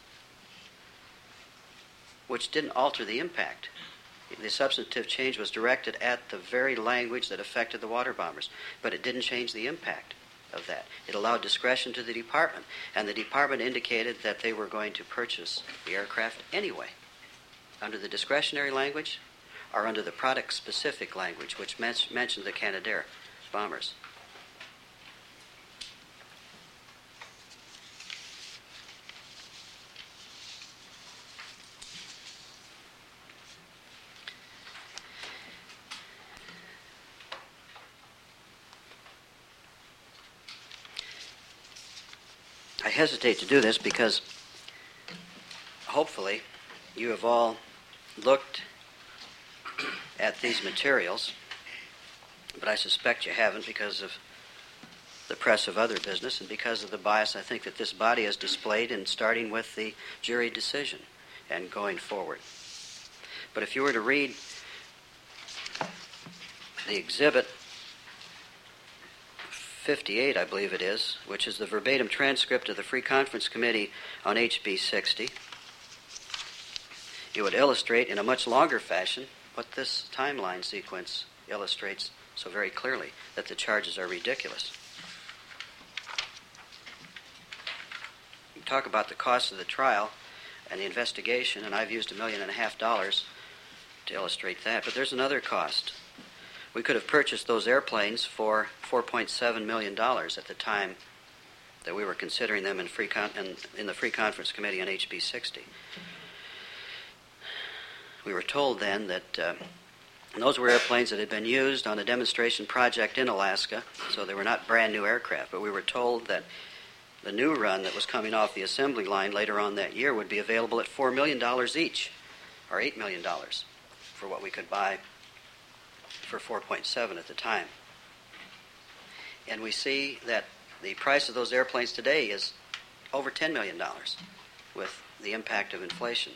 [SPEAKER 8] which didn't alter the impact. The substantive change was directed at the very language that affected the water bombers, but it didn't change the impact of that. It allowed discretion to the department, and the department indicated that they were going to purchase the aircraft anyway, under the discretionary language or under the product-specific language, which men- mentioned the Canadair bombers. I hesitate to do this because hopefully you have all looked at these materials, but I suspect you haven't because of the press of other business and because of the bias I think that this body has displayed in starting with the jury decision and going forward. But if you were to read the exhibit fifty-eight, I believe it is, which is the verbatim transcript of the Free Conference Committee on H B sixty, it would illustrate in a much longer fashion what this timeline sequence illustrates so very clearly, that the charges are ridiculous. You talk about the cost of the trial and the investigation, and I've used a million and a half dollars to illustrate that, but there's another cost. We could have purchased those airplanes for four point seven million dollars at the time that we were considering them in, free con- in, in the Free Conference Committee on H B sixty. We were told then that uh, and those were airplanes that had been used on a demonstration project in Alaska, so they were not brand new aircraft, but we were told that the new run that was coming off the assembly line later on that year would be available at four million dollars each, or eight million dollars for what we could buy for four point seven at the time. And we see that the price of those airplanes today is over ten million dollars with the impact of inflation.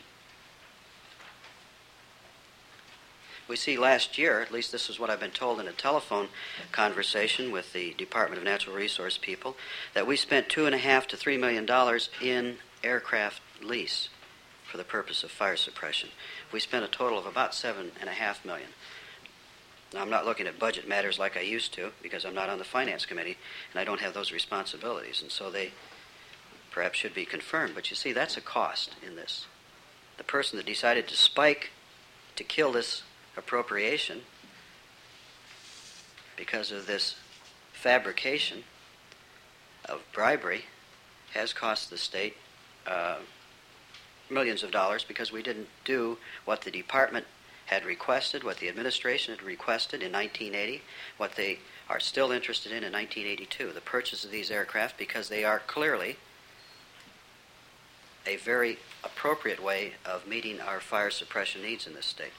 [SPEAKER 8] We see last year, at least this is what I've been told in a telephone conversation with the Department of Natural Resource people, that we spent two and a half to three million dollars in aircraft lease for the purpose of fire suppression. We spent a total of about seven and a half million. Now, I'm not looking at budget matters like I used to because I'm not on the Finance Committee and I don't have those responsibilities, and so they perhaps should be confirmed. But you see, that's a cost in this. The person that decided to spike, to kill this appropriation because of this fabrication of bribery has cost the state uh, millions of dollars because we didn't do what the department had requested, what the administration had requested in nineteen eighty, what they are still interested in in nineteen eighty-two, the purchase of these aircraft, because they are clearly a very appropriate way of meeting our fire suppression needs in this state.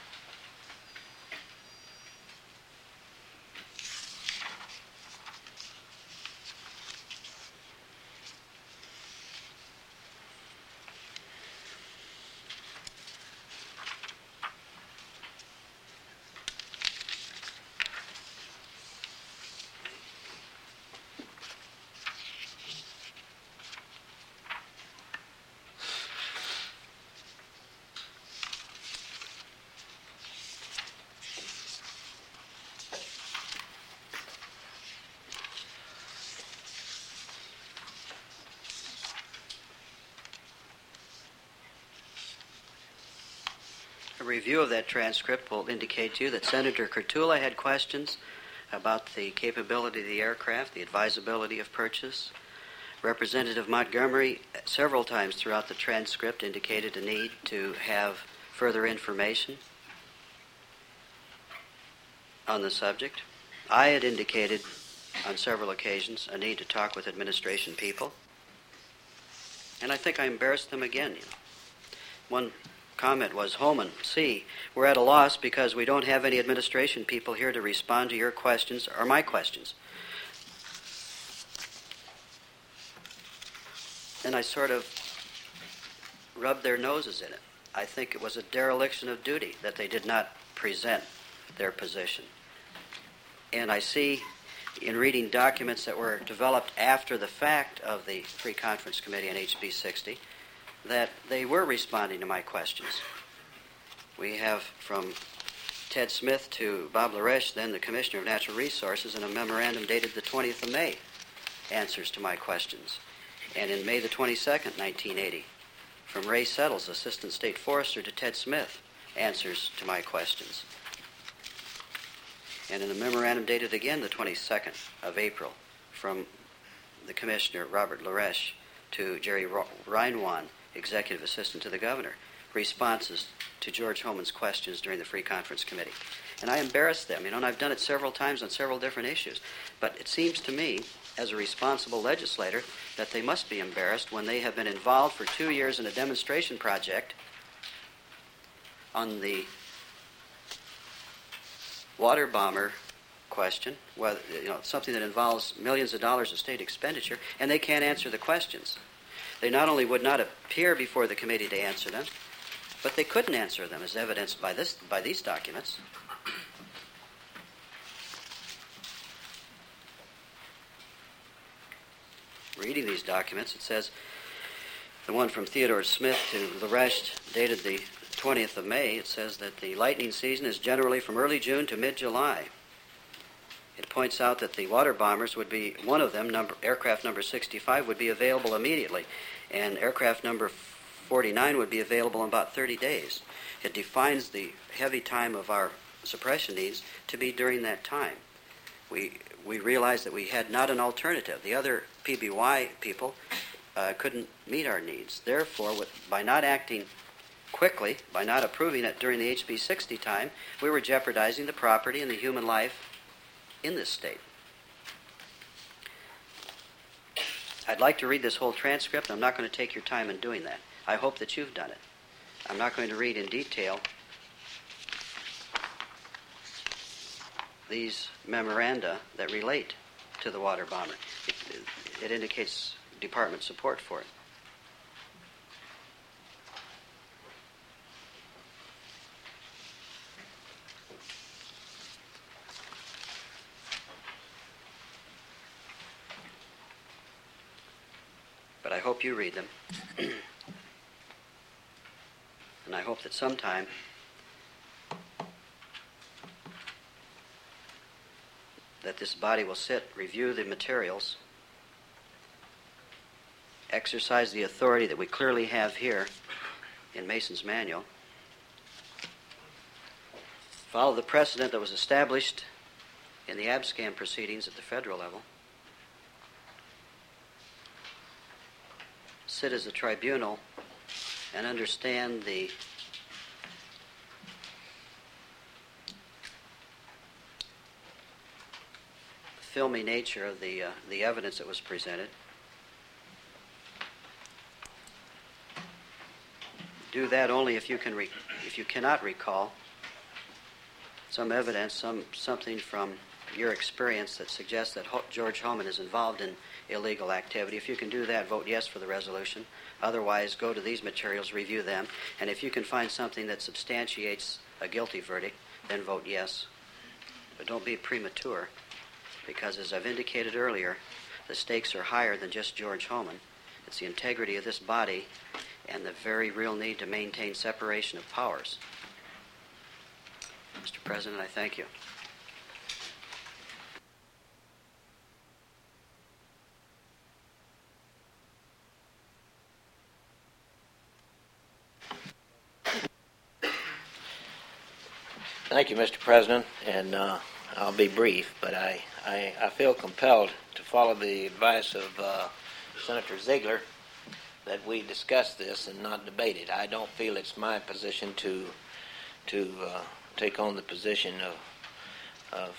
[SPEAKER 8] A review of that transcript will indicate to you that Senator Kurtula had questions about the capability of the aircraft, the advisability of purchase. Representative Montgomery, several times throughout the transcript, indicated a need to have further information on the subject. I had indicated on several occasions a need to talk with administration people, and I think I embarrassed them again. You know. One comment was, Holman, see, we're at a loss because we don't have any administration people here to respond to your questions or my questions. And I sort of rubbed their noses in it. I think it was a dereliction of duty that they did not present their position. And I see in reading documents that were developed after the fact of the Free Conference Committee on H B sixty that they were responding to my questions. We have from Ted Smith to Bob Laresh, then the Commissioner of Natural Resources, in a memorandum dated the twentieth of May, answers to my questions. And in May the twenty-second, nineteen eighty, from Ray Settles, Assistant State Forester, to Ted Smith, answers to my questions. And in a memorandum dated again the twenty-second of April, from the Commissioner, Robert Laresh, to Jerry Reinwan, Executive Assistant to the Governor, responses to George Holman's questions during the Free Conference Committee. And I embarrassed them, you know, and I've done it several times on several different issues. But it seems to me as a responsible legislator, that they must be embarrassed when they have been involved for two years in a demonstration project on the water bomber question, whether, you know, something that involves millions of dollars of state expenditure, and they can't answer the questions. They not only would not appear before the committee to answer them, but they couldn't answer them, as evidenced by this by these documents. Reading these documents, it says, the one from Theodore Smith to Laresh, dated the twentieth of May, it says that the lightning season is generally from early June to mid-July. It points out that the water bombers would be, one of them, number, aircraft number sixty-five, would be available immediately, and aircraft number forty-nine would be available in about thirty days. It defines the heavy time of our suppression needs to be during that time. We we realized that we had not an alternative. The other P B Y people uh, couldn't meet our needs. Therefore, with, by not acting quickly, by not approving it during the H B sixty time, we were jeopardizing the property and the human life in this state. I'd like to read this whole transcript. I'm not going to take your time in doing that. I hope that you've done it. I'm not going to read in detail these memoranda that relate to the water bomber. It, it, it indicates department support for it. But I hope you read them. And I hope that sometime that this body will sit, review the materials, exercise the authority that we clearly have here in Mason's manual, follow the precedent that was established in the abscam proceedings at the federal level, sit as a tribunal and understand the filmy nature of the uh, the evidence that was presented. Do that only if you can re- if you cannot recall some evidence, some something from your experience that suggests that Ho- George Homan is involved in illegal activity. If you can do that, vote yes for the resolution. Otherwise, go to these materials, review them, and if you can find something that substantiates a guilty verdict, then vote yes. But don't be premature, because as I've indicated earlier, the stakes are higher than just George Homan. It's the integrity of this body and the very real need to maintain separation of powers. Mister President, I thank you.
[SPEAKER 9] Thank you, Mister President, and uh, I'll be brief, but I, I, I feel compelled to follow the advice of uh, Senator Ziegler that we discuss this and not debate it. I don't feel it's my position to to uh, take on the position of, of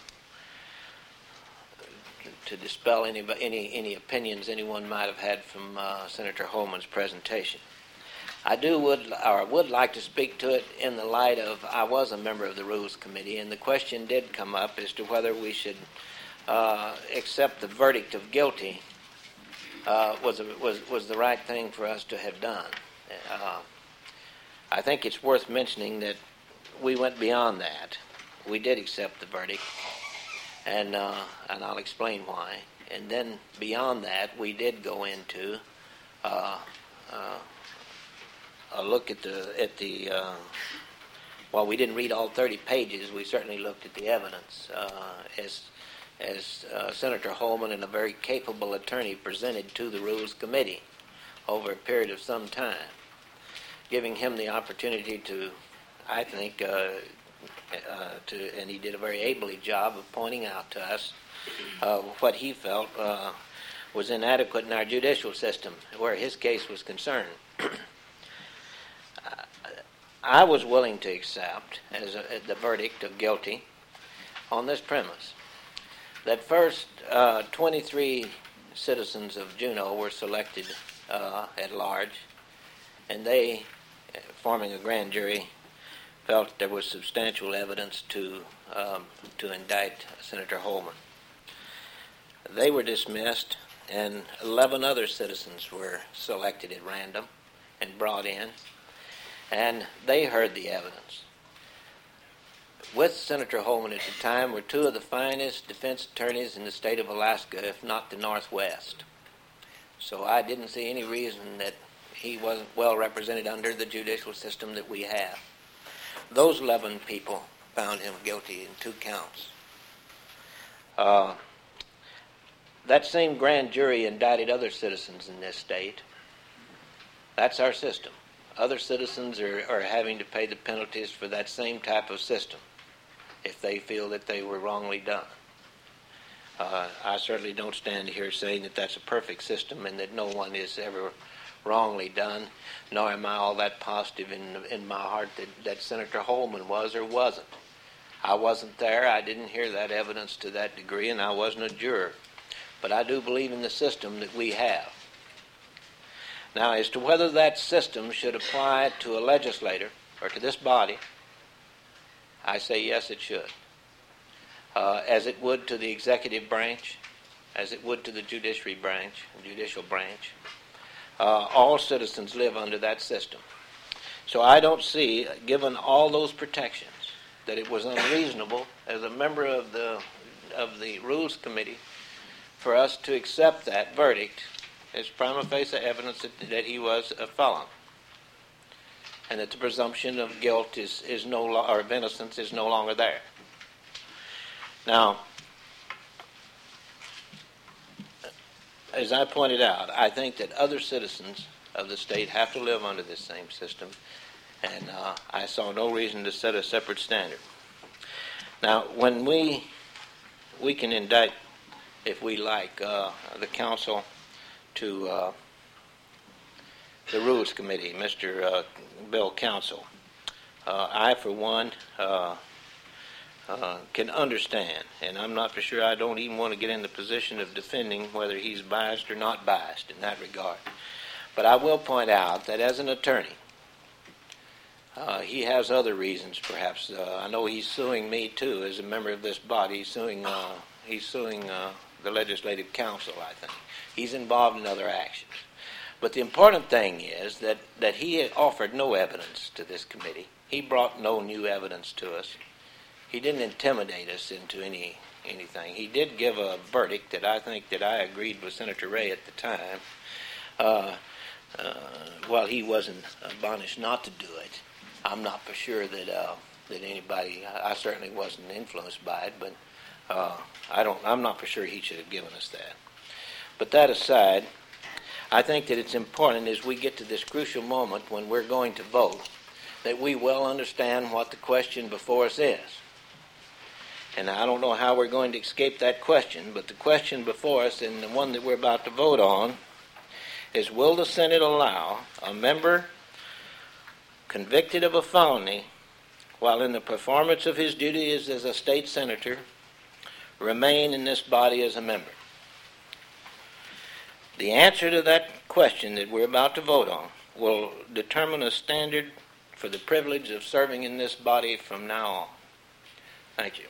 [SPEAKER 9] to dispel any any any opinions anyone might have had from uh, Senator Holman's presentation. I do would or would like to speak to it in the light of I was a member of the Rules Committee, and the question did come up as to whether we should uh, accept the verdict of guilty uh, was, a, was was the right thing for us to have done. Uh, I think it's worth mentioning that we went beyond that. We did accept the verdict, and uh, and I'll explain why. And then beyond that, we did go into uh, uh, a look at the at the. Uh, while we didn't read all thirty pages, we certainly looked at the evidence uh, as as uh, Senator Holman and a very capable attorney presented to the Rules Committee over a period of some time, giving him the opportunity to, I think, uh, uh, to, and he did a very ably job of pointing out to us uh, what he felt uh, was inadequate in our judicial system, where his case was concerned. I was willing to accept as a, the verdict of guilty on this premise, that first uh, twenty-three citizens of Juneau were selected uh, at large, and they, forming a grand jury, felt there was substantial evidence to um, to indict Senator Holman. They were dismissed, and eleven other citizens were selected at random and brought in, and they heard the evidence. With Senator Holman at the time were two of the finest defense attorneys in the state of Alaska, if not the Northwest. So I didn't see any reason that he wasn't well represented under the judicial system that we have. Those eleven people found him guilty in two counts. Uh, that same grand jury indicted other citizens in this state. That's our system. Other citizens are, are having to pay the penalties for that same type of system if they feel that they were wrongly done. Uh, I certainly don't stand here saying that that's a perfect system and that no one is ever wrongly done, nor am I all that positive in in my heart that, that Senator Holman was or wasn't. I wasn't there. I didn't hear that evidence to that degree, and I wasn't a juror. But I do believe in the system that we have. Now, as to whether that system should apply to a legislator or to this body, I say yes, it should. Uh, as it would to the executive branch, as it would to the judiciary branch, judicial branch. Uh, all citizens live under that system. So I don't see, given all those protections, that it was unreasonable as a member of the of the Rules Committee for us to accept that verdict as prima facie evidence that, that he was a felon, and that the presumption of guilt is, is no lo- or of innocence is no longer there. Now, as I pointed out, I think that other citizens of the state have to live under this same system, and uh, I saw no reason to set a separate standard. Now, when we we can indict, if we like, uh, the counsel to uh, the Rules Committee, Mister Uh, Bill Counsel, uh, I, for one, uh, uh, can understand, and I'm not for sure, I don't even want to get in the position of defending whether he's biased or not biased in that regard. But I will point out that as an attorney, uh, he has other reasons, perhaps. Uh, I know he's suing me, too, as a member of this body. He's suing, uh, he's suing uh, the Legislative Council, I think. He's involved in other actions. But the important thing is that, that he offered no evidence to this committee. He brought no new evidence to us. He didn't intimidate us into any anything. He did give a verdict that I think that I agreed with Senator Ray at the time. Uh, uh, while he wasn't admonished not to do it, I'm not for sure that uh, that anybody. I certainly wasn't influenced by it, but uh, I don't. I'm not for sure he should have given us that. But that aside, I think that it's important as we get to this crucial moment when we're going to vote that we well understand what the question before us is. And I don't know how we're going to escape that question, but the question before us, and the one that we're about to vote on, is will the Senate allow a member convicted of a felony while in the performance of his duties as a state senator remain in this body as a member? The answer to that question that we're about to vote on will determine a standard for the privilege of serving in this body from now on. Thank you.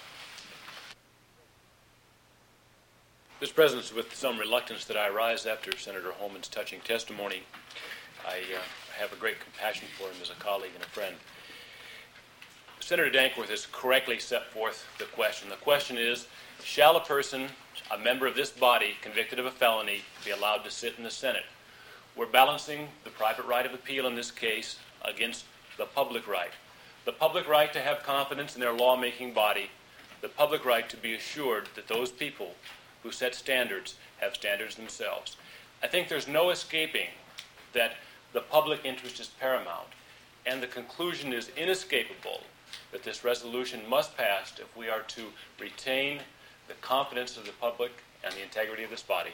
[SPEAKER 6] Mister President, with some reluctance that I rise after Senator Holman's touching testimony, I uh, have a great compassion for him as a colleague and a friend. Senator Dankworth has correctly set forth the question. The question is, shall a person, a member of this body, convicted of a felony, be allowed to sit in the Senate? We're balancing the private right of appeal in this case against the public right. The public right to have confidence in their lawmaking body, the public right to be assured that those people who set standards have standards themselves. I think there's no escaping that the public interest is paramount, and the conclusion is inescapable that this resolution must pass if we are to retain the confidence of the public and the integrity of this body.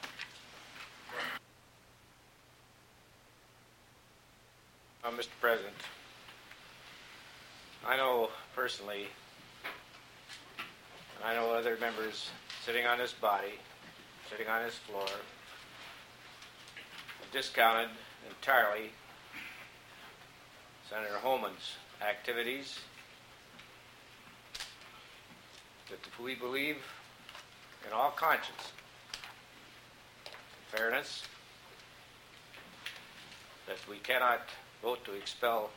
[SPEAKER 7] Uh, Mister President, I know personally, and I know other members
[SPEAKER 9] sitting on this body, sitting on this floor, have discounted entirely Senator Holman's activities, that we believe in all conscience, fairness, that we cannot vote to expel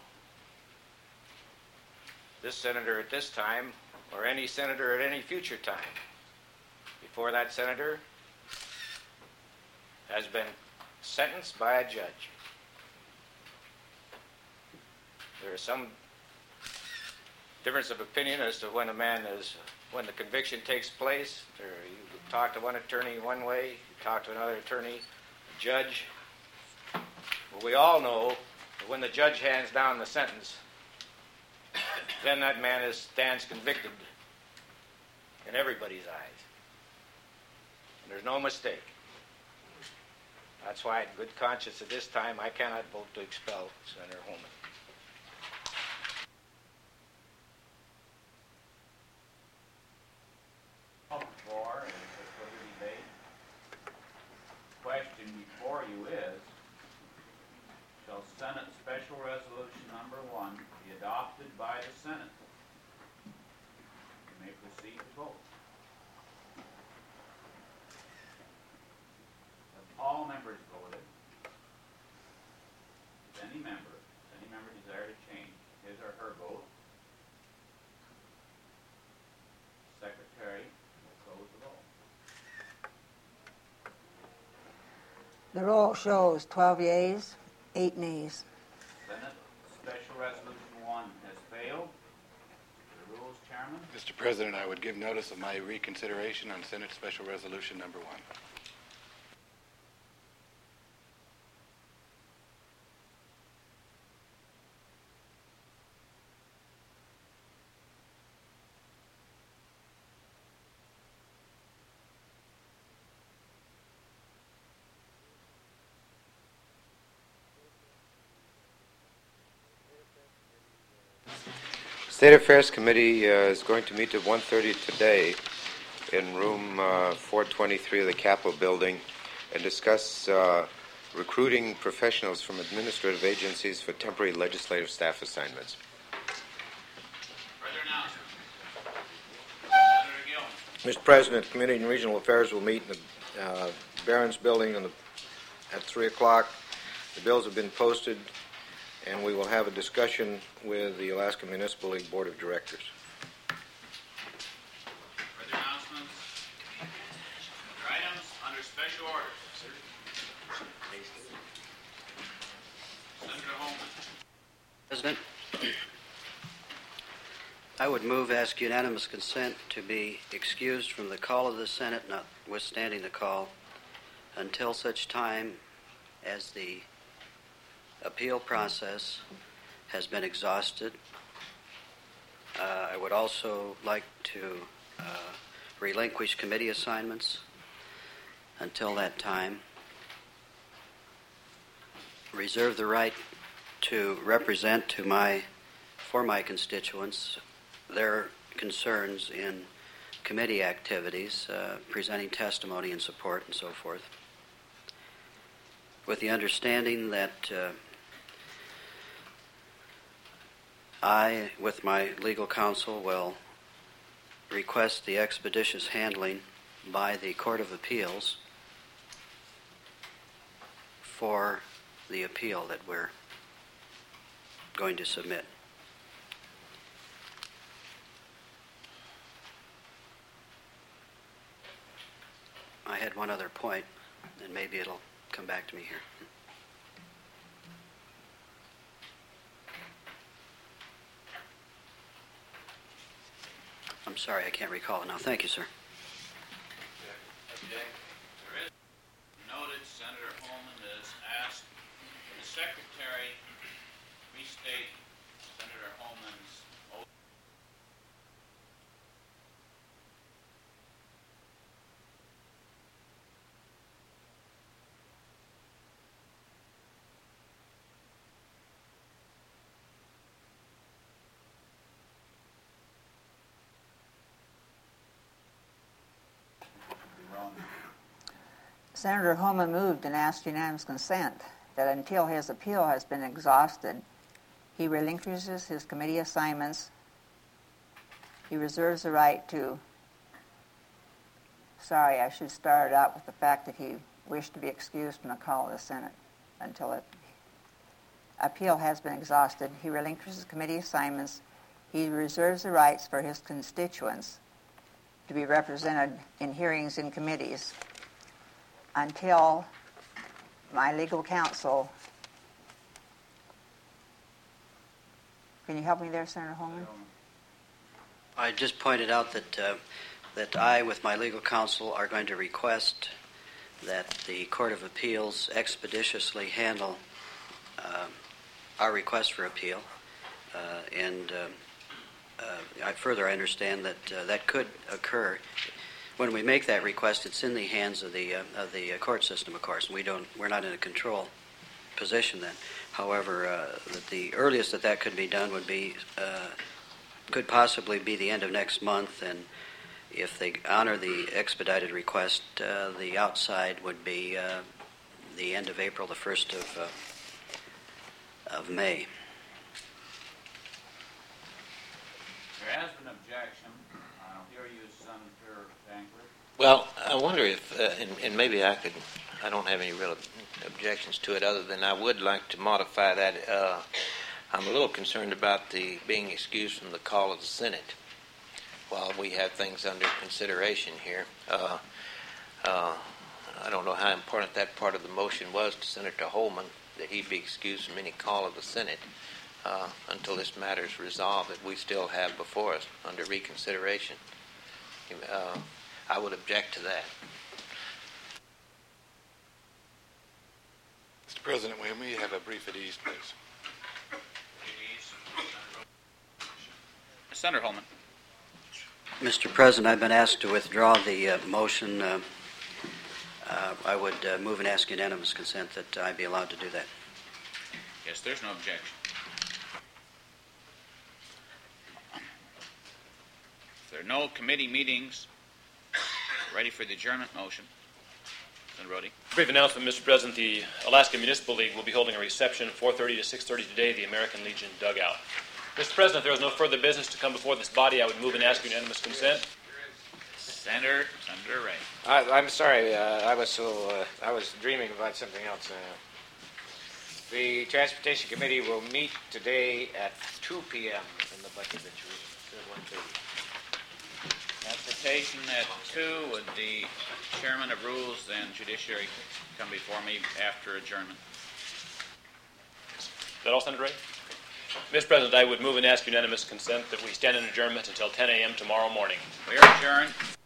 [SPEAKER 9] this senator at this time or any senator at any future time before that senator has been sentenced by a judge. There is some difference of opinion as to when a man is, when the conviction takes place. There, you talk to one attorney one way, you talk to another attorney, a judge. Well, we all know that when the judge hands down the sentence, then that man is, stands convicted in everybody's eyes. And there's no mistake. That's why, in good conscience at this time, I cannot vote to expel Senator Holman.
[SPEAKER 1] For and for further debate. Question before you is, shall Senate Special Resolution Number One be adopted by the Senate? You may proceed to vote. Have all members voted? Does any member, does any member desire to change his or her vote? Secretary will close the vote.
[SPEAKER 2] The roll shows twelve yeas, eight nays.
[SPEAKER 1] Senate Special Resolution One has failed. The rules, Chairman.
[SPEAKER 4] Mister President, I would give notice of my reconsideration on Senate Special Resolution Number One.
[SPEAKER 7] State Affairs Committee uh, is going to meet at one thirty today in room uh, four twenty-three of the Capitol Building and discuss uh, recruiting professionals from administrative agencies for temporary legislative staff assignments.
[SPEAKER 1] Further announcement. Senator Gilman.
[SPEAKER 7] Mister President, Committee on Regional Affairs will meet in the uh, Barron's Building on the, at three o'clock. The bills have been posted, and we will have a discussion with the Alaska Municipal League Board of Directors.
[SPEAKER 1] Further announcements. Other items under special orders. Senator Holman.
[SPEAKER 8] President, I would move, ask unanimous consent to be excused from the call of the Senate, notwithstanding the call, until such time as the appeal process has been exhausted. Uh, I would also like to uh, relinquish committee assignments until that time. Reserve the right to represent to my, for my constituents their concerns in committee activities, uh, presenting testimony and support and so forth, with the understanding that uh, I, with my legal counsel, will request the expeditious handling by the Court of Appeals for the appeal that we're going to submit. I had one other point, and maybe it'll come back to me here. I'm sorry, I can't recall it now. Thank you, sir.
[SPEAKER 1] Noted, Senator Holman has asked the Secretary restate Senator Holman's oath.
[SPEAKER 2] Senator Holman moved and asked unanimous consent that until his appeal has been exhausted, he relinquishes his committee assignments. He reserves the right to, sorry, I should start out with the fact that he wished to be excused from the call of the Senate until it appeal has been exhausted. He relinquishes committee assignments. He reserves the rights for his constituents to be represented in hearings in committees until my legal counsel. Can you help me there, Senator Holman?
[SPEAKER 8] I just pointed out that uh, that I, with my legal counsel, are going to request that the Court of Appeals expeditiously handle uh, our request for appeal, uh, and uh, uh, I further understand that uh, that could occur. When we make that request, it's in the hands of the uh, of the court system, of course. We don't. We're not in a control position then. However, uh, that the earliest that that could be done would be uh, could possibly be the end of next month, and if they honor the expedited request, uh, the outside would be uh, the end of April, the first of uh, of May.
[SPEAKER 1] There has been objection. I'll hear you, Senator Dankworth.
[SPEAKER 9] Well, I wonder if, uh, and, and maybe I could, I don't have any real objections to it other than I would like to modify that. Uh, I'm a little concerned about the being excused from the call of the Senate while we have things under consideration here. Uh, uh, I don't know how important that part of the motion was to Senator Holman, that he be excused from any call of the Senate uh, until this matter is resolved that we still have before us under reconsideration. Uh, I would object to that.
[SPEAKER 4] Mister President, may we have a brief at ease, please?
[SPEAKER 1] Senator Holman.
[SPEAKER 8] Mister President, I've been asked to withdraw the uh, motion. Uh, uh, I would uh, move and ask unanimous consent that I be allowed to do that.
[SPEAKER 1] Yes, there's no objection. If there are no committee meetings, ready for the adjournment motion. Senator Brody.
[SPEAKER 6] Brief announcement, Mister President. The Alaska Municipal League will be holding a reception at four thirty to six thirty today at the American Legion dugout. Mister President, if there is no further business to come before this body, I would move and ask unanimous consent.
[SPEAKER 1] Senator, Senator Ray.
[SPEAKER 10] I, I'm sorry, uh, I was so uh, I was dreaming about something else. Uh, the Transportation Committee will meet today at two p.m. in the Buckovich Room. one thirty.
[SPEAKER 1] Transportation at two. Would the Chairman of Rules and Judiciary come before me after adjournment?
[SPEAKER 6] Is that all, Senator Ray? Mister President, I would move and ask unanimous consent that we stand in adjournment until ten a.m. tomorrow morning.
[SPEAKER 1] We are adjourned.